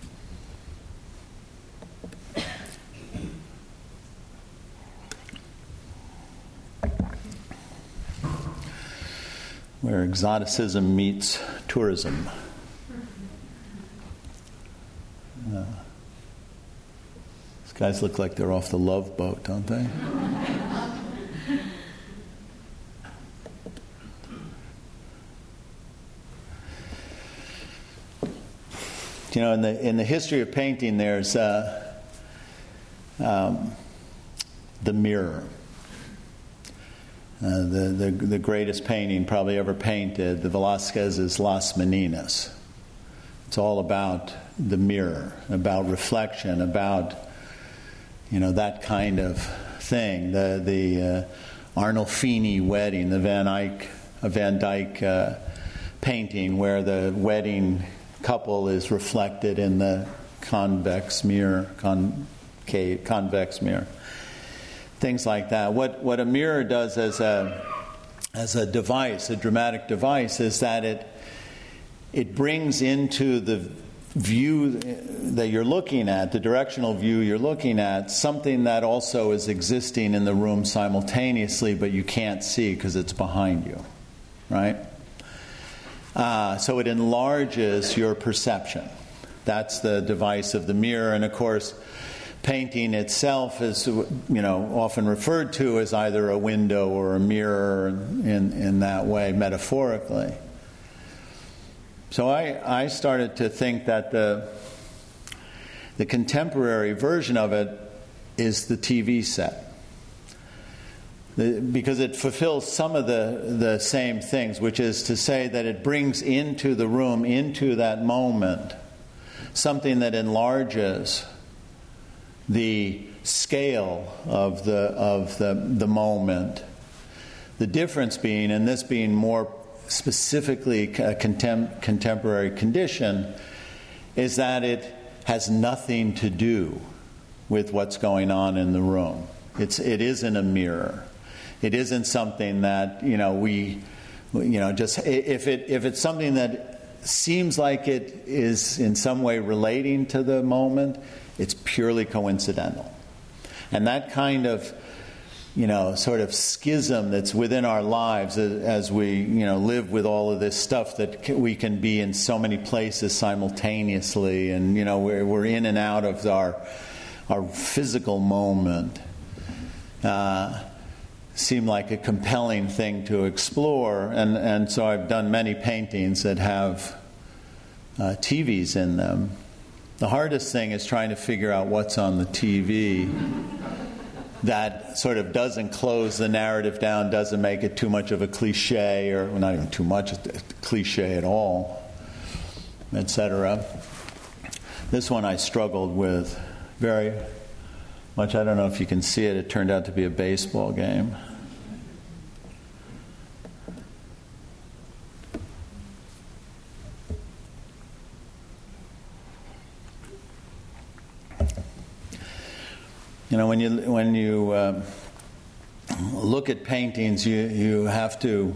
Where exoticism meets tourism. These guys look like they're off the Love Boat, don't they? In the history of painting, there's the mirror. The greatest painting probably ever painted, the Velázquez's Las Meninas. It's all about the mirror, about reflection, about that kind of thing. The Arnolfini wedding, the Van Dyck painting, where the wedding couple is reflected in the convex mirror. Things like that. What a mirror does as a device, a dramatic device, is that it brings into the view that you're looking at, the directional view you're looking at, something that also is existing in the room simultaneously, but you can't see because it's behind you, right? So it enlarges your perception. That's the device of the mirror, and of course, painting itself is, often referred to as either a window or a mirror in that way, metaphorically. So I started to think that the contemporary version of it is the TV set. Because it fulfills some of the same things, which is to say that it brings into the room, into that moment, something that enlarges the scale of the moment. The difference being, and this being more specifically a contemporary condition, is that it has nothing to do with what's going on in the room. It isn't a mirror. It isn't something that just if it's something that seems like it is in some way relating to the moment, it's purely coincidental. And that kind of sort of schism that's within our lives as we live with all of this stuff, that we can be in so many places simultaneously, and we're in and out of our physical moment. Seemed like a compelling thing to explore, and so I've done many paintings that have TVs in them. The hardest thing is trying to figure out what's on the TV that sort of doesn't close the narrative down, doesn't make it too much of a cliche, or not even too much, a cliche at all, etc. This one I struggled with very much. I don't know if you can see it. It turned out to be a baseball game. When you look at paintings, you have to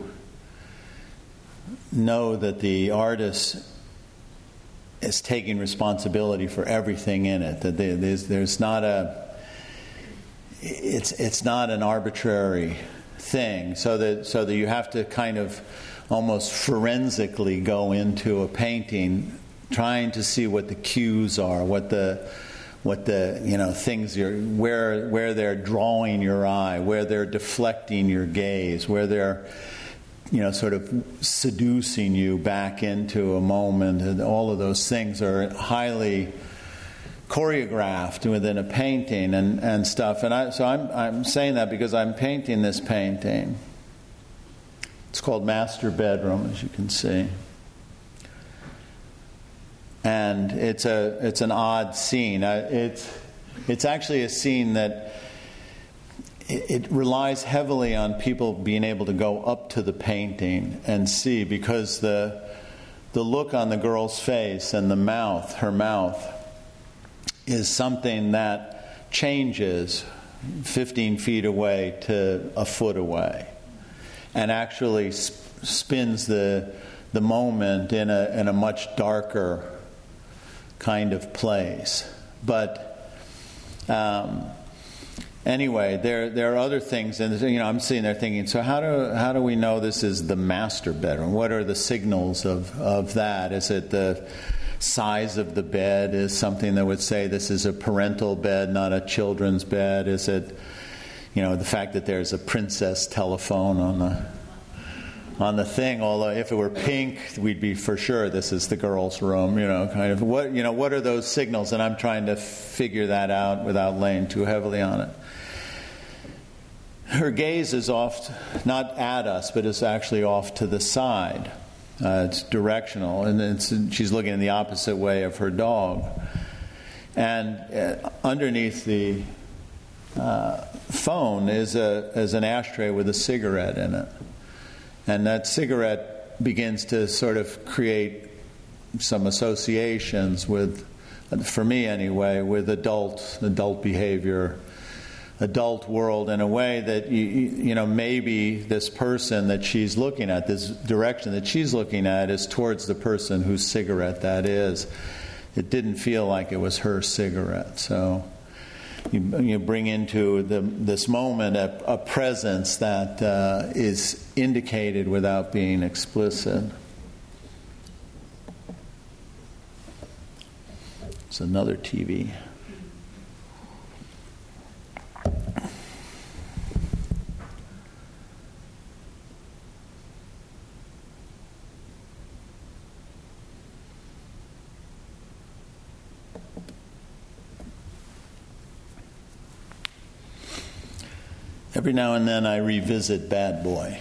know that the artist is taking responsibility for everything in it. That there's not it's not an arbitrary thing. So that you have to kind of almost forensically go into a painting, trying to see what the cues are, what the things where they're drawing your eye, where they're deflecting your gaze, where they're sort of seducing you back into a moment, and all of those things are highly choreographed within a painting and stuff. And I'm saying that because I'm painting this painting. It's called Master Bedroom, as you can see. And it's an odd scene. It's actually a scene that it relies heavily on people being able to go up to the painting and see, because the look on the girl's face and her mouth is something that changes 15 feet away to a foot away. and actually spins the moment in a much darker kind of place. But anyway, there are other things, and I'm sitting there thinking, so how do we know this is the master bedroom? What are the signals of that? Is it the size of the bed is something that would say this is a parental bed, not a children's bed? Is it, the fact that there's a princess telephone on the thing? Although if it were pink, we'd be for sure this is the girls' room. Kind of what are those signals? And I'm trying to figure that out without laying too heavily on it. Her gaze is off, not at us, but it's actually off to the side. It's directional, and she's looking in the opposite way of her dog. And underneath the phone is an ashtray with a cigarette in it. And that cigarette begins to sort of create some associations with, for me anyway, with adult behavior, adult world, in a way that maybe this person that she's looking at, this direction that she's looking at, is towards the person whose cigarette that is. It didn't feel like it was her cigarette. So you bring into this moment a presence that is indicated without being explicit. It's another TV. Every now and then I revisit Bad Boy.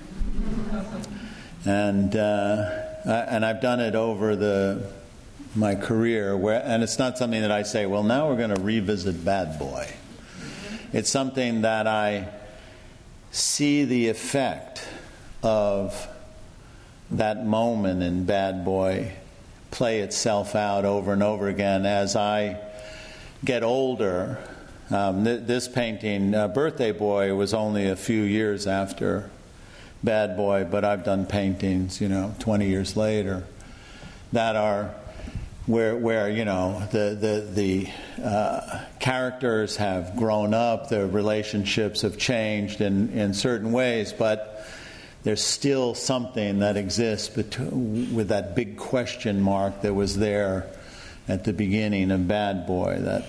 And I've done it over my career, and it's not something that I say, well, now we're going to revisit Bad Boy. It's something that I see the effect of that moment in Bad Boy play itself out over and over again as I get older. This painting, Birthday Boy, was only a few years after Bad Boy, but I've done paintings, 20 years later, that are where the characters have grown up, their relationships have changed in certain ways, but there's still something that exists with that big question mark that was there at the beginning of Bad Boy, that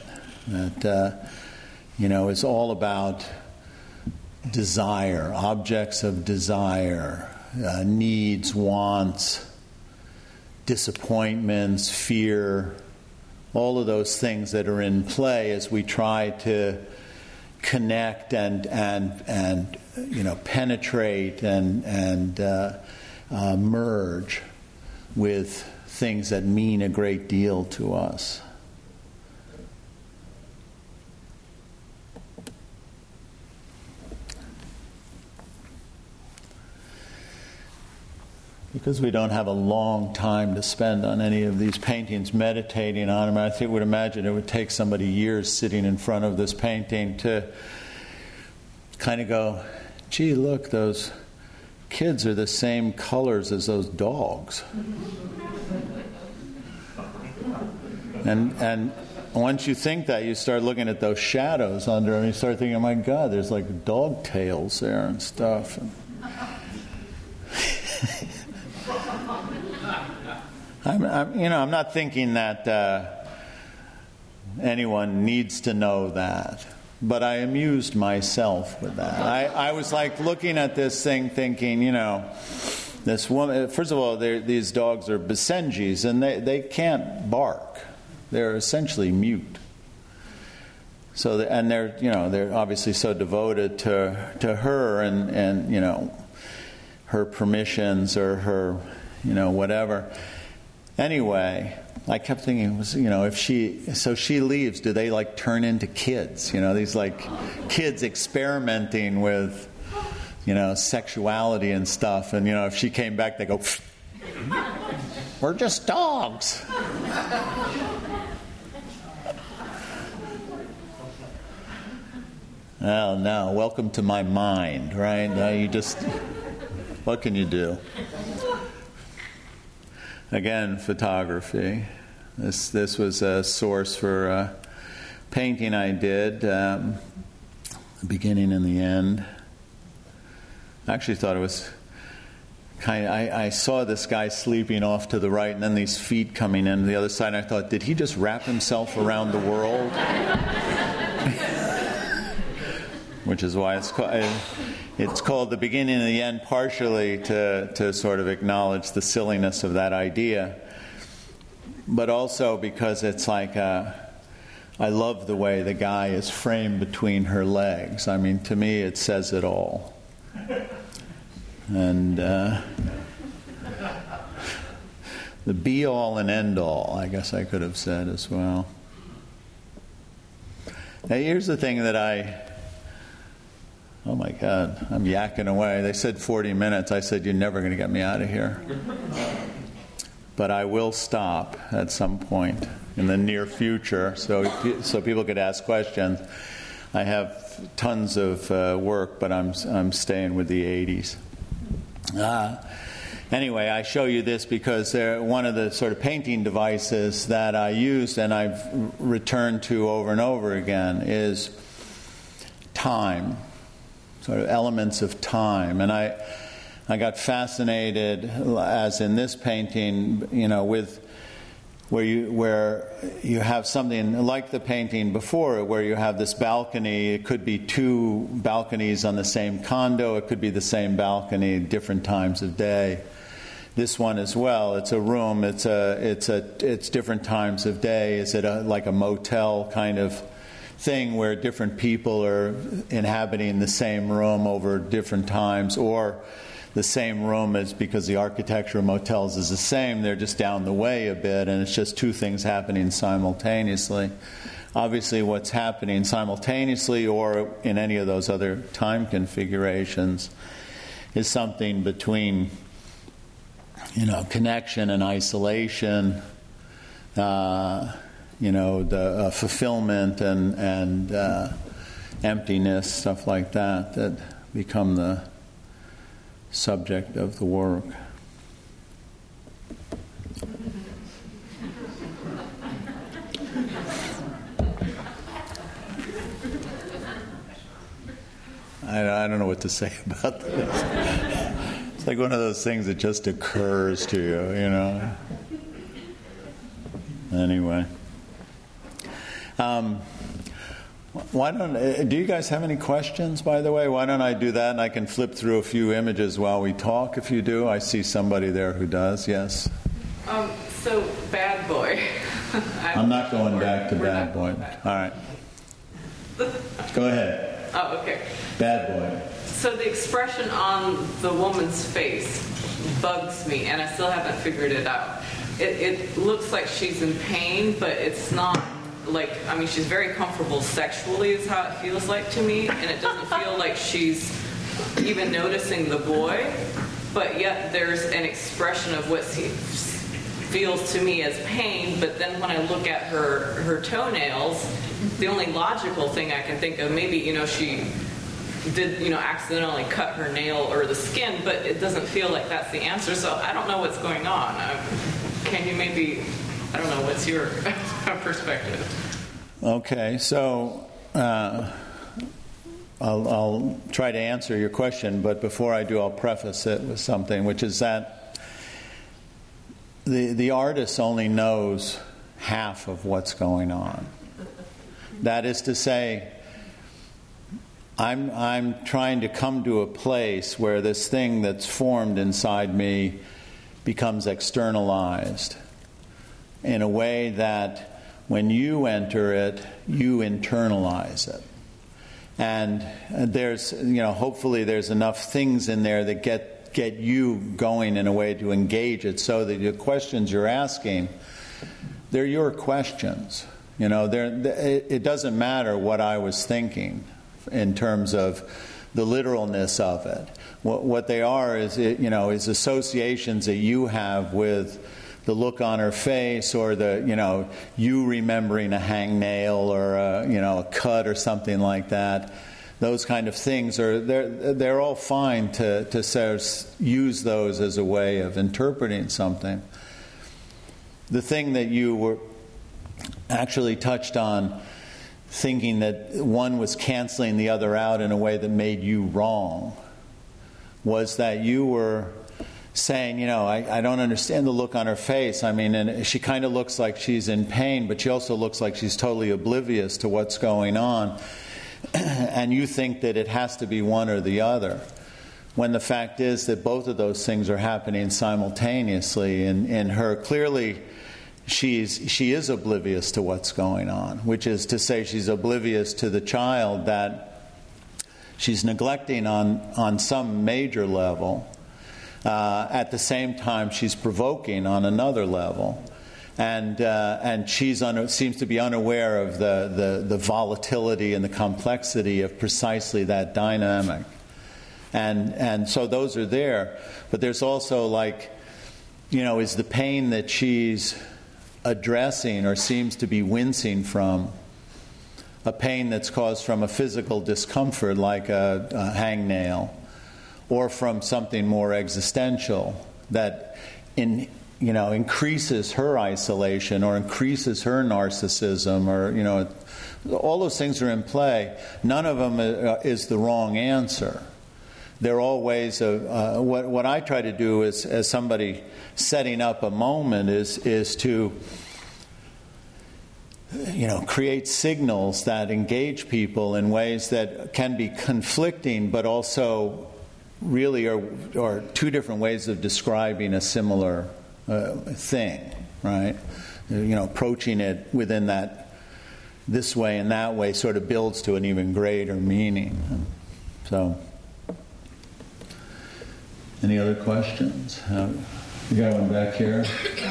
is all about desire, objects of desire, needs, wants, disappointments, fear, all of those things that are in play as we try to connect and penetrate and merge with things that mean a great deal to us. Because we don't have a long time to spend on any of these paintings, meditating on them, I would imagine it would take somebody years sitting in front of this painting to kind of go, gee, look, those kids are the same colors as those dogs. And once you think that, you start looking at those shadows under them, and you start thinking, oh my God, there's like dog tails there and stuff. I'm not thinking that anyone needs to know that, but I amused myself with that. I was like looking at this thing thinking, this woman, first of all, these dogs are Basenjis, and they can't bark. They're essentially mute. So, and they're obviously so devoted to her and her permissions or her, whatever. Anyway, I kept thinking, if she leaves, do they like turn into kids? These like kids experimenting with, sexuality and stuff. And, if she came back, they go, we're just dogs. Well, no, welcome to my mind, right? You just What can you do? Again, photography. This was a source for a painting I did, the beginning and the end. I actually thought it was I saw this guy sleeping off to the right, and then these feet coming in the other side, and I thought, did he just wrap himself around the world? Which is why it's called The Beginning and the End, partially to sort of acknowledge the silliness of that idea, but also because it's like I love the way the guy is framed between her legs. I mean, to me, it says it all. And the be-all and end-all, I guess I could have said as well. Now, here's the thing that oh my God, I'm yakking away. They said 40 minutes. I said, you're never going to get me out of here. But I will stop at some point in the near future so people could ask questions. I have tons of work, but I'm staying with the 80s. Anyway, I show you this because they're one of the sort of painting devices that I used and I've returned to over and over again is time, sort of elements of time. And I got fascinated, as in this painting, with where you have something like the painting before, where you have this balcony. It could be two balconies on the same condo. It could be the same balcony at different times of day. This one as well. It's a room. It's different times of day. Is it like a motel kind of thing where different people are inhabiting the same room over different times, or the same room is because the architecture of motels is the same. They're just down the way a bit, and it's just two things happening simultaneously. Obviously, what's happening simultaneously or in any of those other time configurations is something between, connection and isolation, the fulfillment and emptiness, stuff like that become the subject of the work. I don't know what to say about this. It's like one of those things that just occurs to you, Anyway. Do you guys have any questions, by the way? Why don't I do that, and I can flip through a few images while we talk, if you do. I see somebody there who does, yes? So, Bad Boy. I'm not going back to Bad Boy. All right. Go ahead. Oh, okay. Bad Boy. So the expression on the woman's face bugs me, and I still haven't figured it out. It looks like she's in pain, but it's not. She's very comfortable sexually is how it feels like to me, and it doesn't feel like she's even noticing the boy, but yet there's an expression of what feels to me as pain, but then when I look at her toenails, the only logical thing I can think of, maybe, she did, accidentally cut her nail or the skin, but it doesn't feel like that's the answer, so I don't know what's going on. Can you maybe... I don't know, what's your perspective? Okay, so I'll try to answer your question, but before I do, I'll preface it with something, which is that the artist only knows half of what's going on. That is to say, I'm trying to come to a place where this thing that's formed inside me becomes externalized, in a way that when you enter it, you internalize it. And there's, hopefully there's enough things in there that get you going in a way to engage it, so that the questions you're asking, they're your questions. It doesn't matter what I was thinking in terms of the literalness of it. What they are is associations that you have with the look on her face, or you remembering a hangnail or a cut or something like that those kind of things they're all fine to sort of use those as a way of interpreting something. The thing that you were actually touched on, thinking that one was canceling the other out in a way that made you wrong, was that you were saying, I don't understand the look on her face. I mean, and she kind of looks like she's in pain, but she also looks like she's totally oblivious to what's going on. And you think that it has to be one or the other, when the fact is that both of those things are happening simultaneously in her. Clearly, she is oblivious to what's going on, which is to say she's oblivious to the child that she's neglecting on some major level. At the same time, she's provoking on another level. And she seems to be unaware of the volatility and the complexity of precisely that dynamic. And so those are there. But there's also is the pain that she's addressing or seems to be wincing from a pain that's caused from a physical discomfort like a hangnail, or from something more existential that increases her isolation or increases her narcissism, or all those things are in play. None of them is the wrong answer. They're all ways of what I try to do is, as somebody setting up a moment, is to create signals that engage people in ways that can be conflicting, but also really are two different ways of describing a similar thing, right? Approaching it within that this way and that way sort of builds to an even greater meaning. So, any other questions? You got one back here.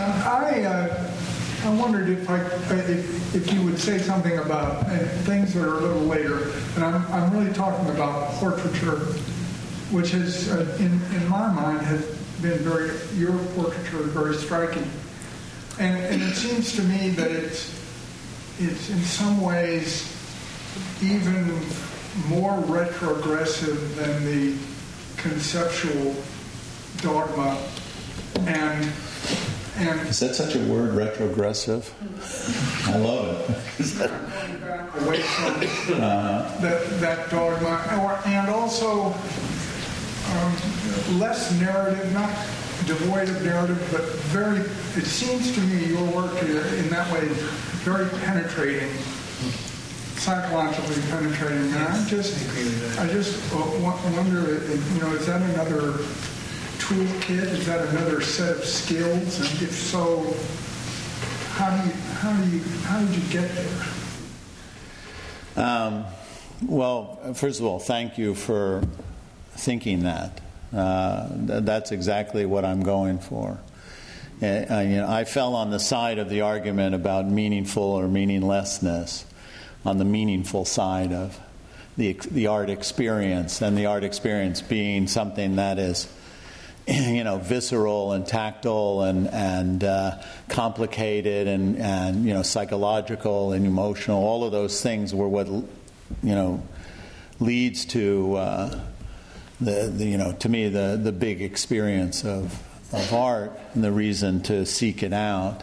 I wondered if you would say something about things that are a little later, and I'm really talking about portraiture, which has, in my mind, has been your portraiture is very striking, and it seems to me that it's in some ways even more retrogressive than the conceptual dogma, and is that such a word, retrogressive? I love it. Away from that dogma, and also less narrative, not devoid of narrative, but it seems to me your work in that way very penetrating, psychologically penetrating. And I just wonder, is that another toolkit? Is that another set of skills? And if so, how did you get there? Well, first of all, thank you for thinking that. That's exactly what I'm going for. I fell on the side of the argument about meaningful or meaninglessness, on the meaningful side of the art experience, and the art experience being something that is visceral and tactile and complicated and psychological and emotional. All of those things were what leads to to me the big experience of art and the reason to seek it out.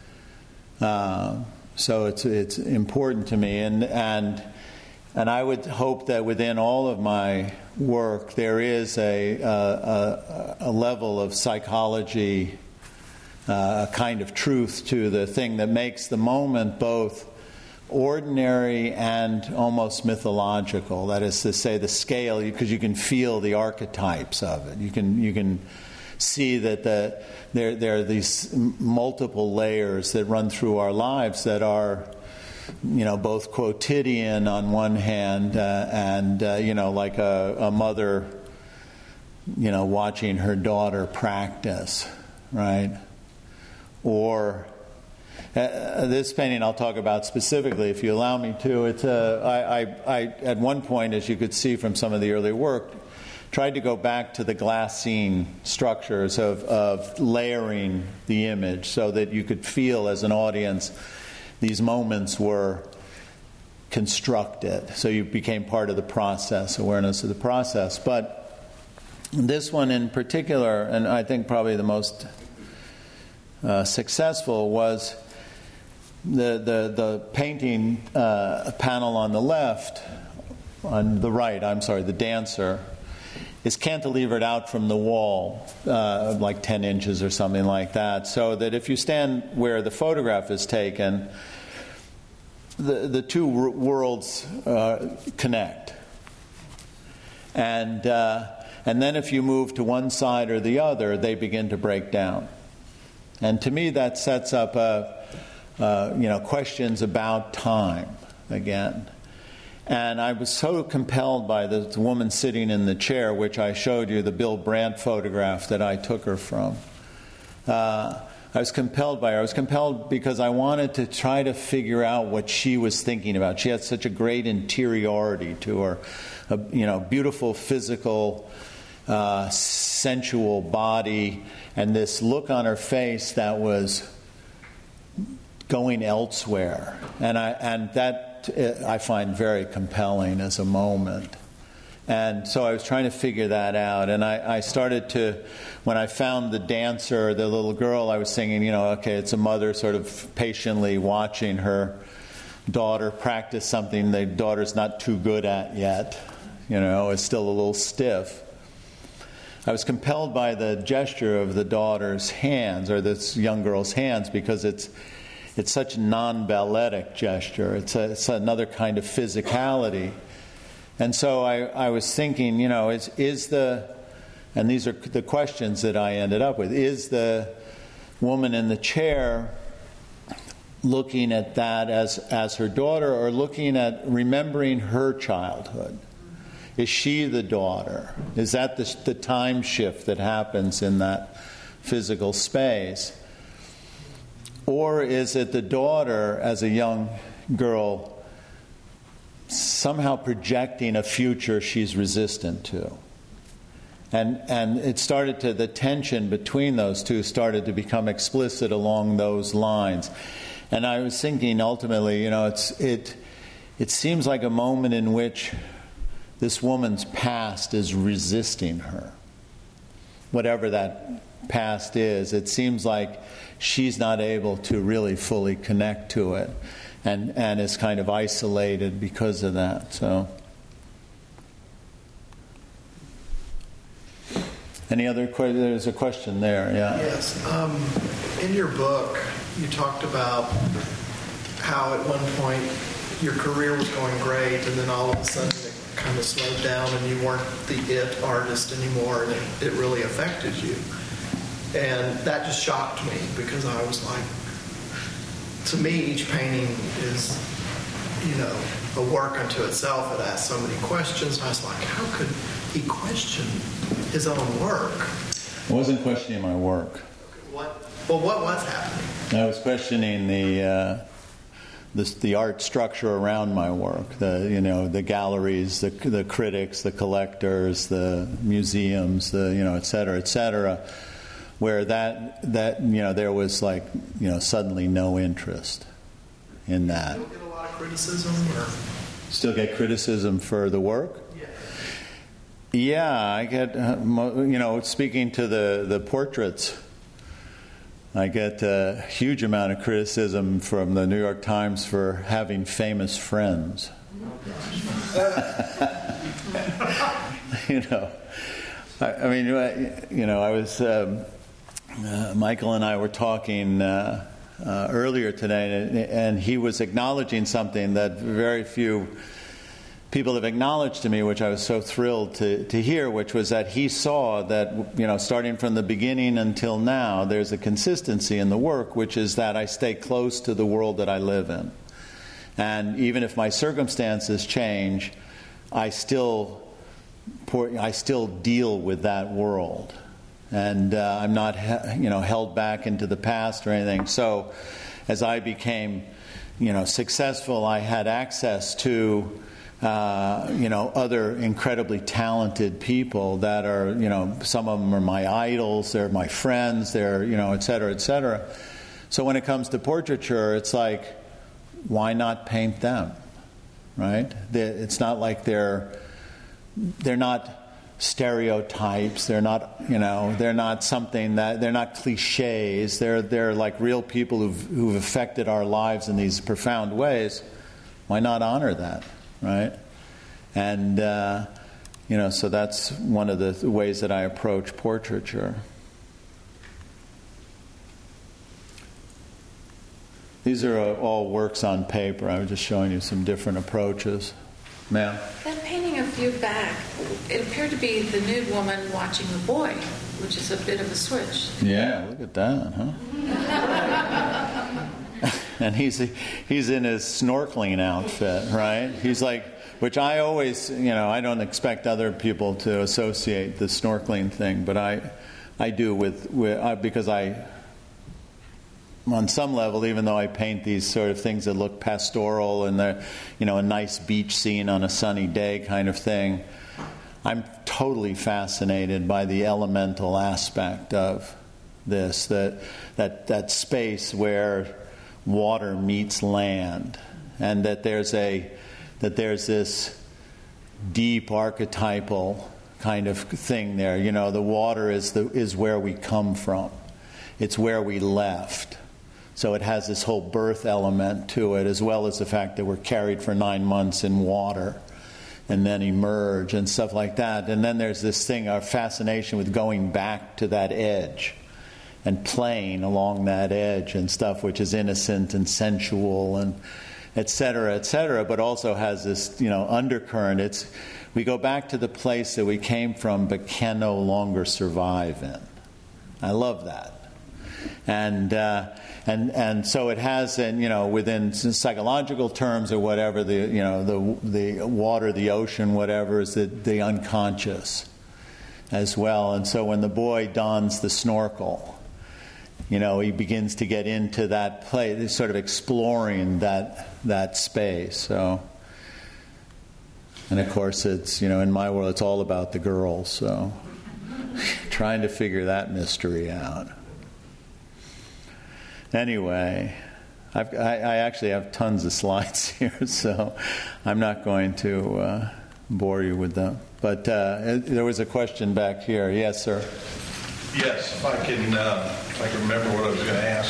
So it's important to me, and I would hope that within all of my work there is a level of psychology, a kind of truth to the thing that makes the moment both ordinary and almost mythological. That is to say, the scale, because you can feel the archetypes of it. You can see that there are these multiple layers that run through our lives that are, both quotidian on one hand, and like a mother, watching her daughter practice, right? Or this painting I'll talk about specifically, if you allow me to. It's I at one point, as you could see from some of the earlier work, tried to go back to the glassine structures of layering the image so that you could feel as an audience these moments were construct it. So you became part of the process, awareness of the process. But this one in particular, and I think probably the most successful, was the painting panel on the left, on the right, the dancer, is cantilevered out from the wall, like 10 inches or something like that, so that if you stand where the photograph is taken, the two worlds connect. And then if you move to one side or the other, they begin to break down. And to me, that sets up questions about time again. And I was so compelled by the woman sitting in the chair, which I showed you, the Bill Brandt photograph that I took her from. I was compelled by her. I was compelled because I wanted to try to figure out what she was thinking about. She had such a great interiority to her, a beautiful physical, sensual body, and this look on her face that was going elsewhere. And that I find very compelling as a moment. And so I was trying to figure that out. And I started to, when I found the dancer, the little girl, I was thinking, okay, it's a mother sort of patiently watching her daughter practice something the daughter's not too good at yet. It's still a little stiff. I was compelled by the gesture of the daughter's hands, or this young girl's hands, because it's such a non-balletic gesture. It's another kind of physicality. And so I was thinking, is the, and these are the questions that I ended up with, is the woman in the chair looking at that as her daughter, or looking at remembering her childhood? Is she the daughter? Is that the time shift that happens in that physical space? Or is it the daughter, as a young girl, somehow projecting a future she's resistant to? And it started to, the tension between those two started to become explicit along those lines. And I was thinking, ultimately, it seems like a moment in which this woman's past is resisting her. Whatever that past is, it seems like she's not able to really fully connect to it, and is kind of isolated because of that. So, any other questions? There's a question there. Yeah. Yes. In your book, you talked about how at one point your career was going great, and then all of a sudden it kind of slowed down, and you weren't the it artist anymore, and it really affected you. And that just shocked me, because I was like, to me, each painting is, a work unto itself. It asks so many questions. And I was like, how could he question his own work? I wasn't questioning my work. What was happening? I was questioning the art structure around my work. The galleries, the critics, the collectors, the museums, et cetera, where that there was suddenly no interest in that. Still get a lot of criticism, or still get criticism for the work? Yeah, I get speaking to the portraits, I get a huge amount of criticism from the New York Times for having famous friends. I was Michael and I were talking earlier today, and he was acknowledging something that very few people have acknowledged to me, which I was so thrilled to hear, which was that he saw that, starting from the beginning until now, there's a consistency in the work, which is that I stay close to the world that I live in. And even if my circumstances change, I still deal with that world. And I'm not, held back into the past or anything. So as I became, successful, I had access to other incredibly talented people that are, some of them are my idols, they're my friends, they're, et cetera, et cetera. So when it comes to portraiture, it's like, why not paint them? right? It's not like they're not stereotypes. They're not, they're not something that, they're not cliches. They're like real people who've affected our lives in these profound ways. Why not honor that, right? And, so that's one of the ways that I approach portraiture. These are all works on paper. I was just showing you some different approaches. Ma'am? That painting of you back, it appeared to be the nude woman watching the boy, which is a bit of a switch. Yeah, look at that, huh? And he's in his snorkeling outfit, right? He's like, which I always, I don't expect other people to associate the snorkeling thing, but I do because on some level, even though I paint these sort of things that look pastoral and they're, a nice beach scene on a sunny day kind of thing, I'm totally fascinated by the elemental aspect of this, that space where water meets land, and that there's this deep archetypal kind of thing there. The water is where we come from. It's where we left. So it has this whole birth element to it, as well as the fact that we're carried for 9 months in water and then emerge and stuff like that. And then there's this thing, our fascination with going back to that edge and playing along that edge and stuff, which is innocent and sensual and et cetera, but also has this, undercurrent. We go back to the place that we came from but can no longer survive in. I love that. And so it has, within psychological terms or whatever, the water, the ocean, whatever, is the unconscious as well. And so when the boy dons the snorkel, he begins to get into that place, sort of exploring that space. So, and of course, it's in my world, it's all about the girls. So, trying to figure that mystery out. Anyway, I actually have tons of slides here, so I'm not going to bore you with them. But there was a question back here. Yes, sir. Yes, if I can remember what I was going to ask.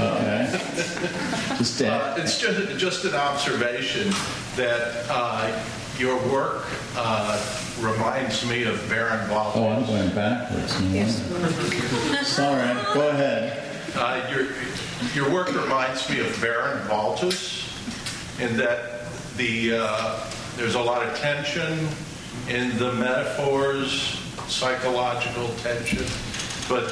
Okay. It's just an observation that your work reminds me of Baron Baltus. Oh, I'm going backwards. Yes. Sorry. Go ahead. Your work reminds me of Baron Baltus in that there's a lot of tension in the metaphors, psychological tension, but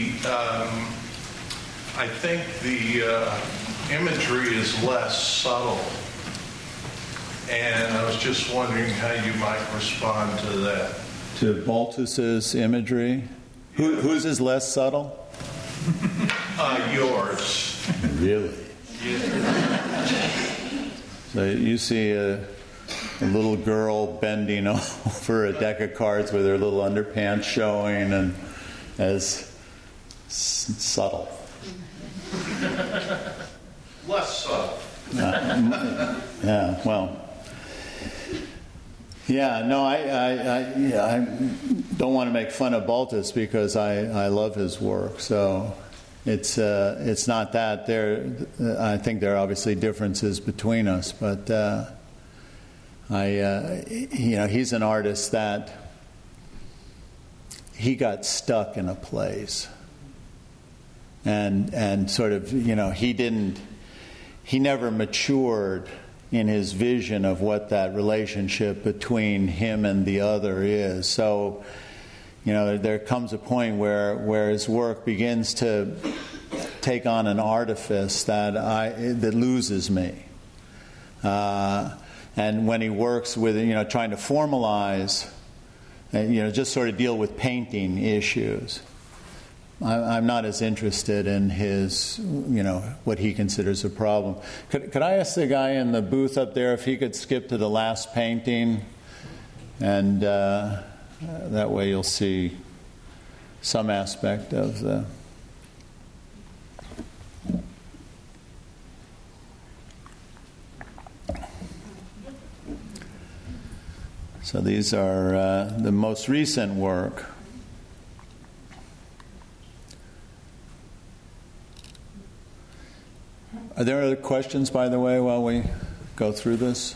I think the imagery is less subtle. And I was just wondering how you might respond to that. To Baltus's imagery? Whose is less subtle? Yours. Really? Yeah. So you see a little girl bending over a deck of cards with her little underpants showing, and as subtle. Less subtle. Yeah. Well. Yeah. No. I don't want to make fun of Baltus because I love his work. So it's not that I think there are obviously differences between us, but he's an artist that he got stuck in a place, and sort of he never matured in his vision of what that relationship between him and the other is. So, there comes a point where his work begins to take on an artifice that loses me. And when he works with, trying to formalize, just sort of deal with painting issues, I'm not as interested in his, what he considers a problem. Could I ask the guy in the booth up there if he could skip to the last painting? And that way you'll see some aspect of the... So these are the most recent work. Are there other questions, by the way, while we go through this?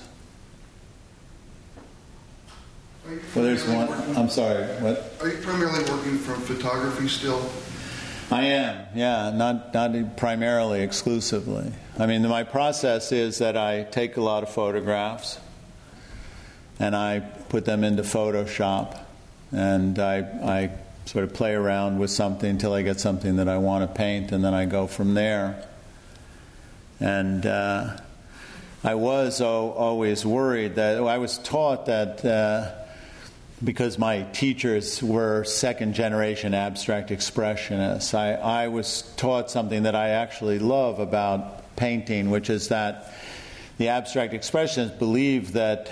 Well, there's one. I'm sorry, what? Are you primarily working from photography still? I am, yeah, not primarily, exclusively. I mean, my process is that I take a lot of photographs and I put them into Photoshop, and I sort of play around with something until I get something that I want to paint, and then I go from there. And I was always worried that I was taught that because my teachers were second-generation abstract expressionists, I was taught something that I actually love about painting, which is that the abstract expressionists believe that,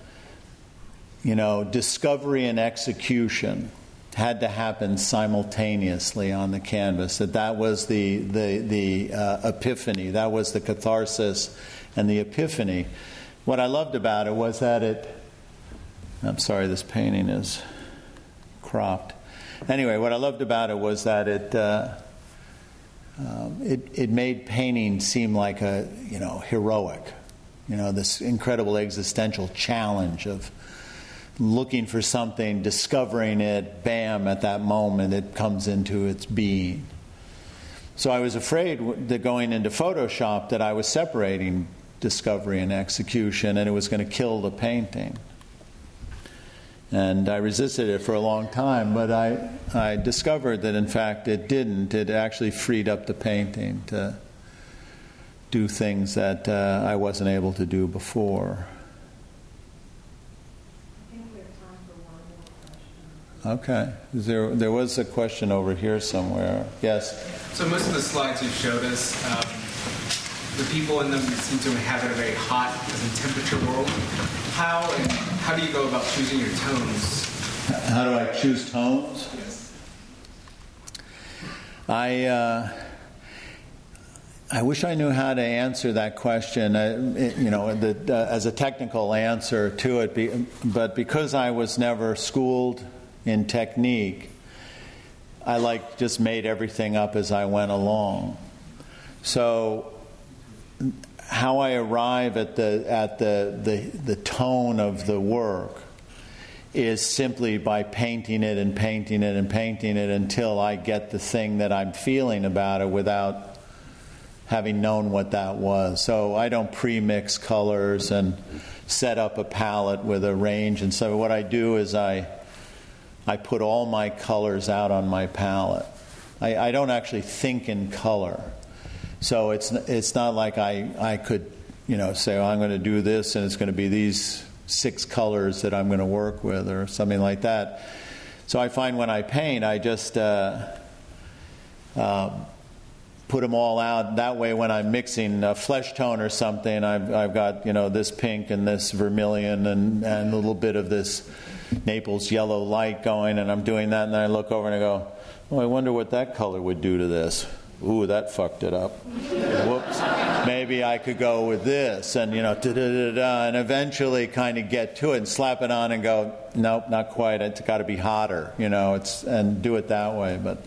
discovery and execution had to happen simultaneously on the canvas. That was the epiphany. That was the catharsis and the epiphany. What I loved about it was that I'm sorry, this painting is cropped. Anyway, what I loved about it was that it made painting seem like heroic. This incredible existential challenge of looking for something, discovering it, bam, at that moment it comes into its being. So I was afraid that going into Photoshop that I was separating discovery and execution, and it was going to kill the painting. And I resisted it for a long time, but I discovered that in fact it didn't. It actually freed up the painting to do things that I wasn't able to do before. Okay. There was a question over here somewhere. Yes? So most of the slides you showed us, the people in them seem to inhabit a very hot, as in temperature world. How do you go about choosing your tones? How do I choose tones? Yes. I wish I knew how to answer that question, as a technical answer to it. But because I was never schooled in technique, I just made everything up as I went along. So how I arrive at the tone of the work is simply by painting it and painting it and painting it until I get the thing that I'm feeling about it without having known what that was. So I don't pre-mix colors and set up a palette with a range. And so what I do is I put all my colors out on my palette. I don't actually think in color. So it's not like I could, say, I'm going to do this and it's going to be these 6 colors that I'm going to work with or something like that. So I find when I paint, I just put them all out. That way when I'm mixing a flesh tone or something, I've got, this pink and this vermilion and a little bit of this Naples yellow light going, and I'm doing that, and then I look over and I go, oh, I wonder what that color would do to this. Ooh, that fucked it up. Whoops. Maybe I could go with this, and and eventually kind of get to it and slap it on and go, nope, not quite. It's got to be hotter, and do it that way. But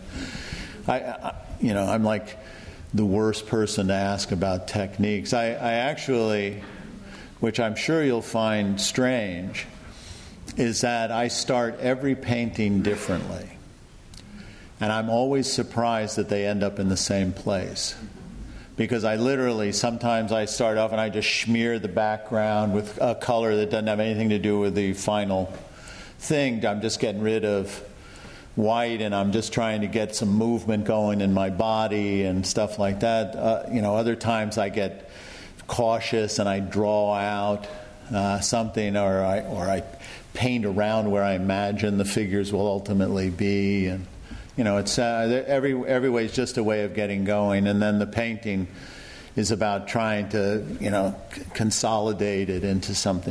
I'm like the worst person to ask about techniques. I actually, which I'm sure you'll find strange, is that I start every painting differently. And I'm always surprised that they end up in the same place. Because sometimes I start off and I just smear the background with a color that doesn't have anything to do with the final thing. I'm just getting rid of white and I'm just trying to get some movement going in my body and stuff like that. Other times I get cautious and I draw out something or I paint around where I imagine the figures will ultimately be, and it's every way is just a way of getting going, and then the painting is about trying to consolidate it into something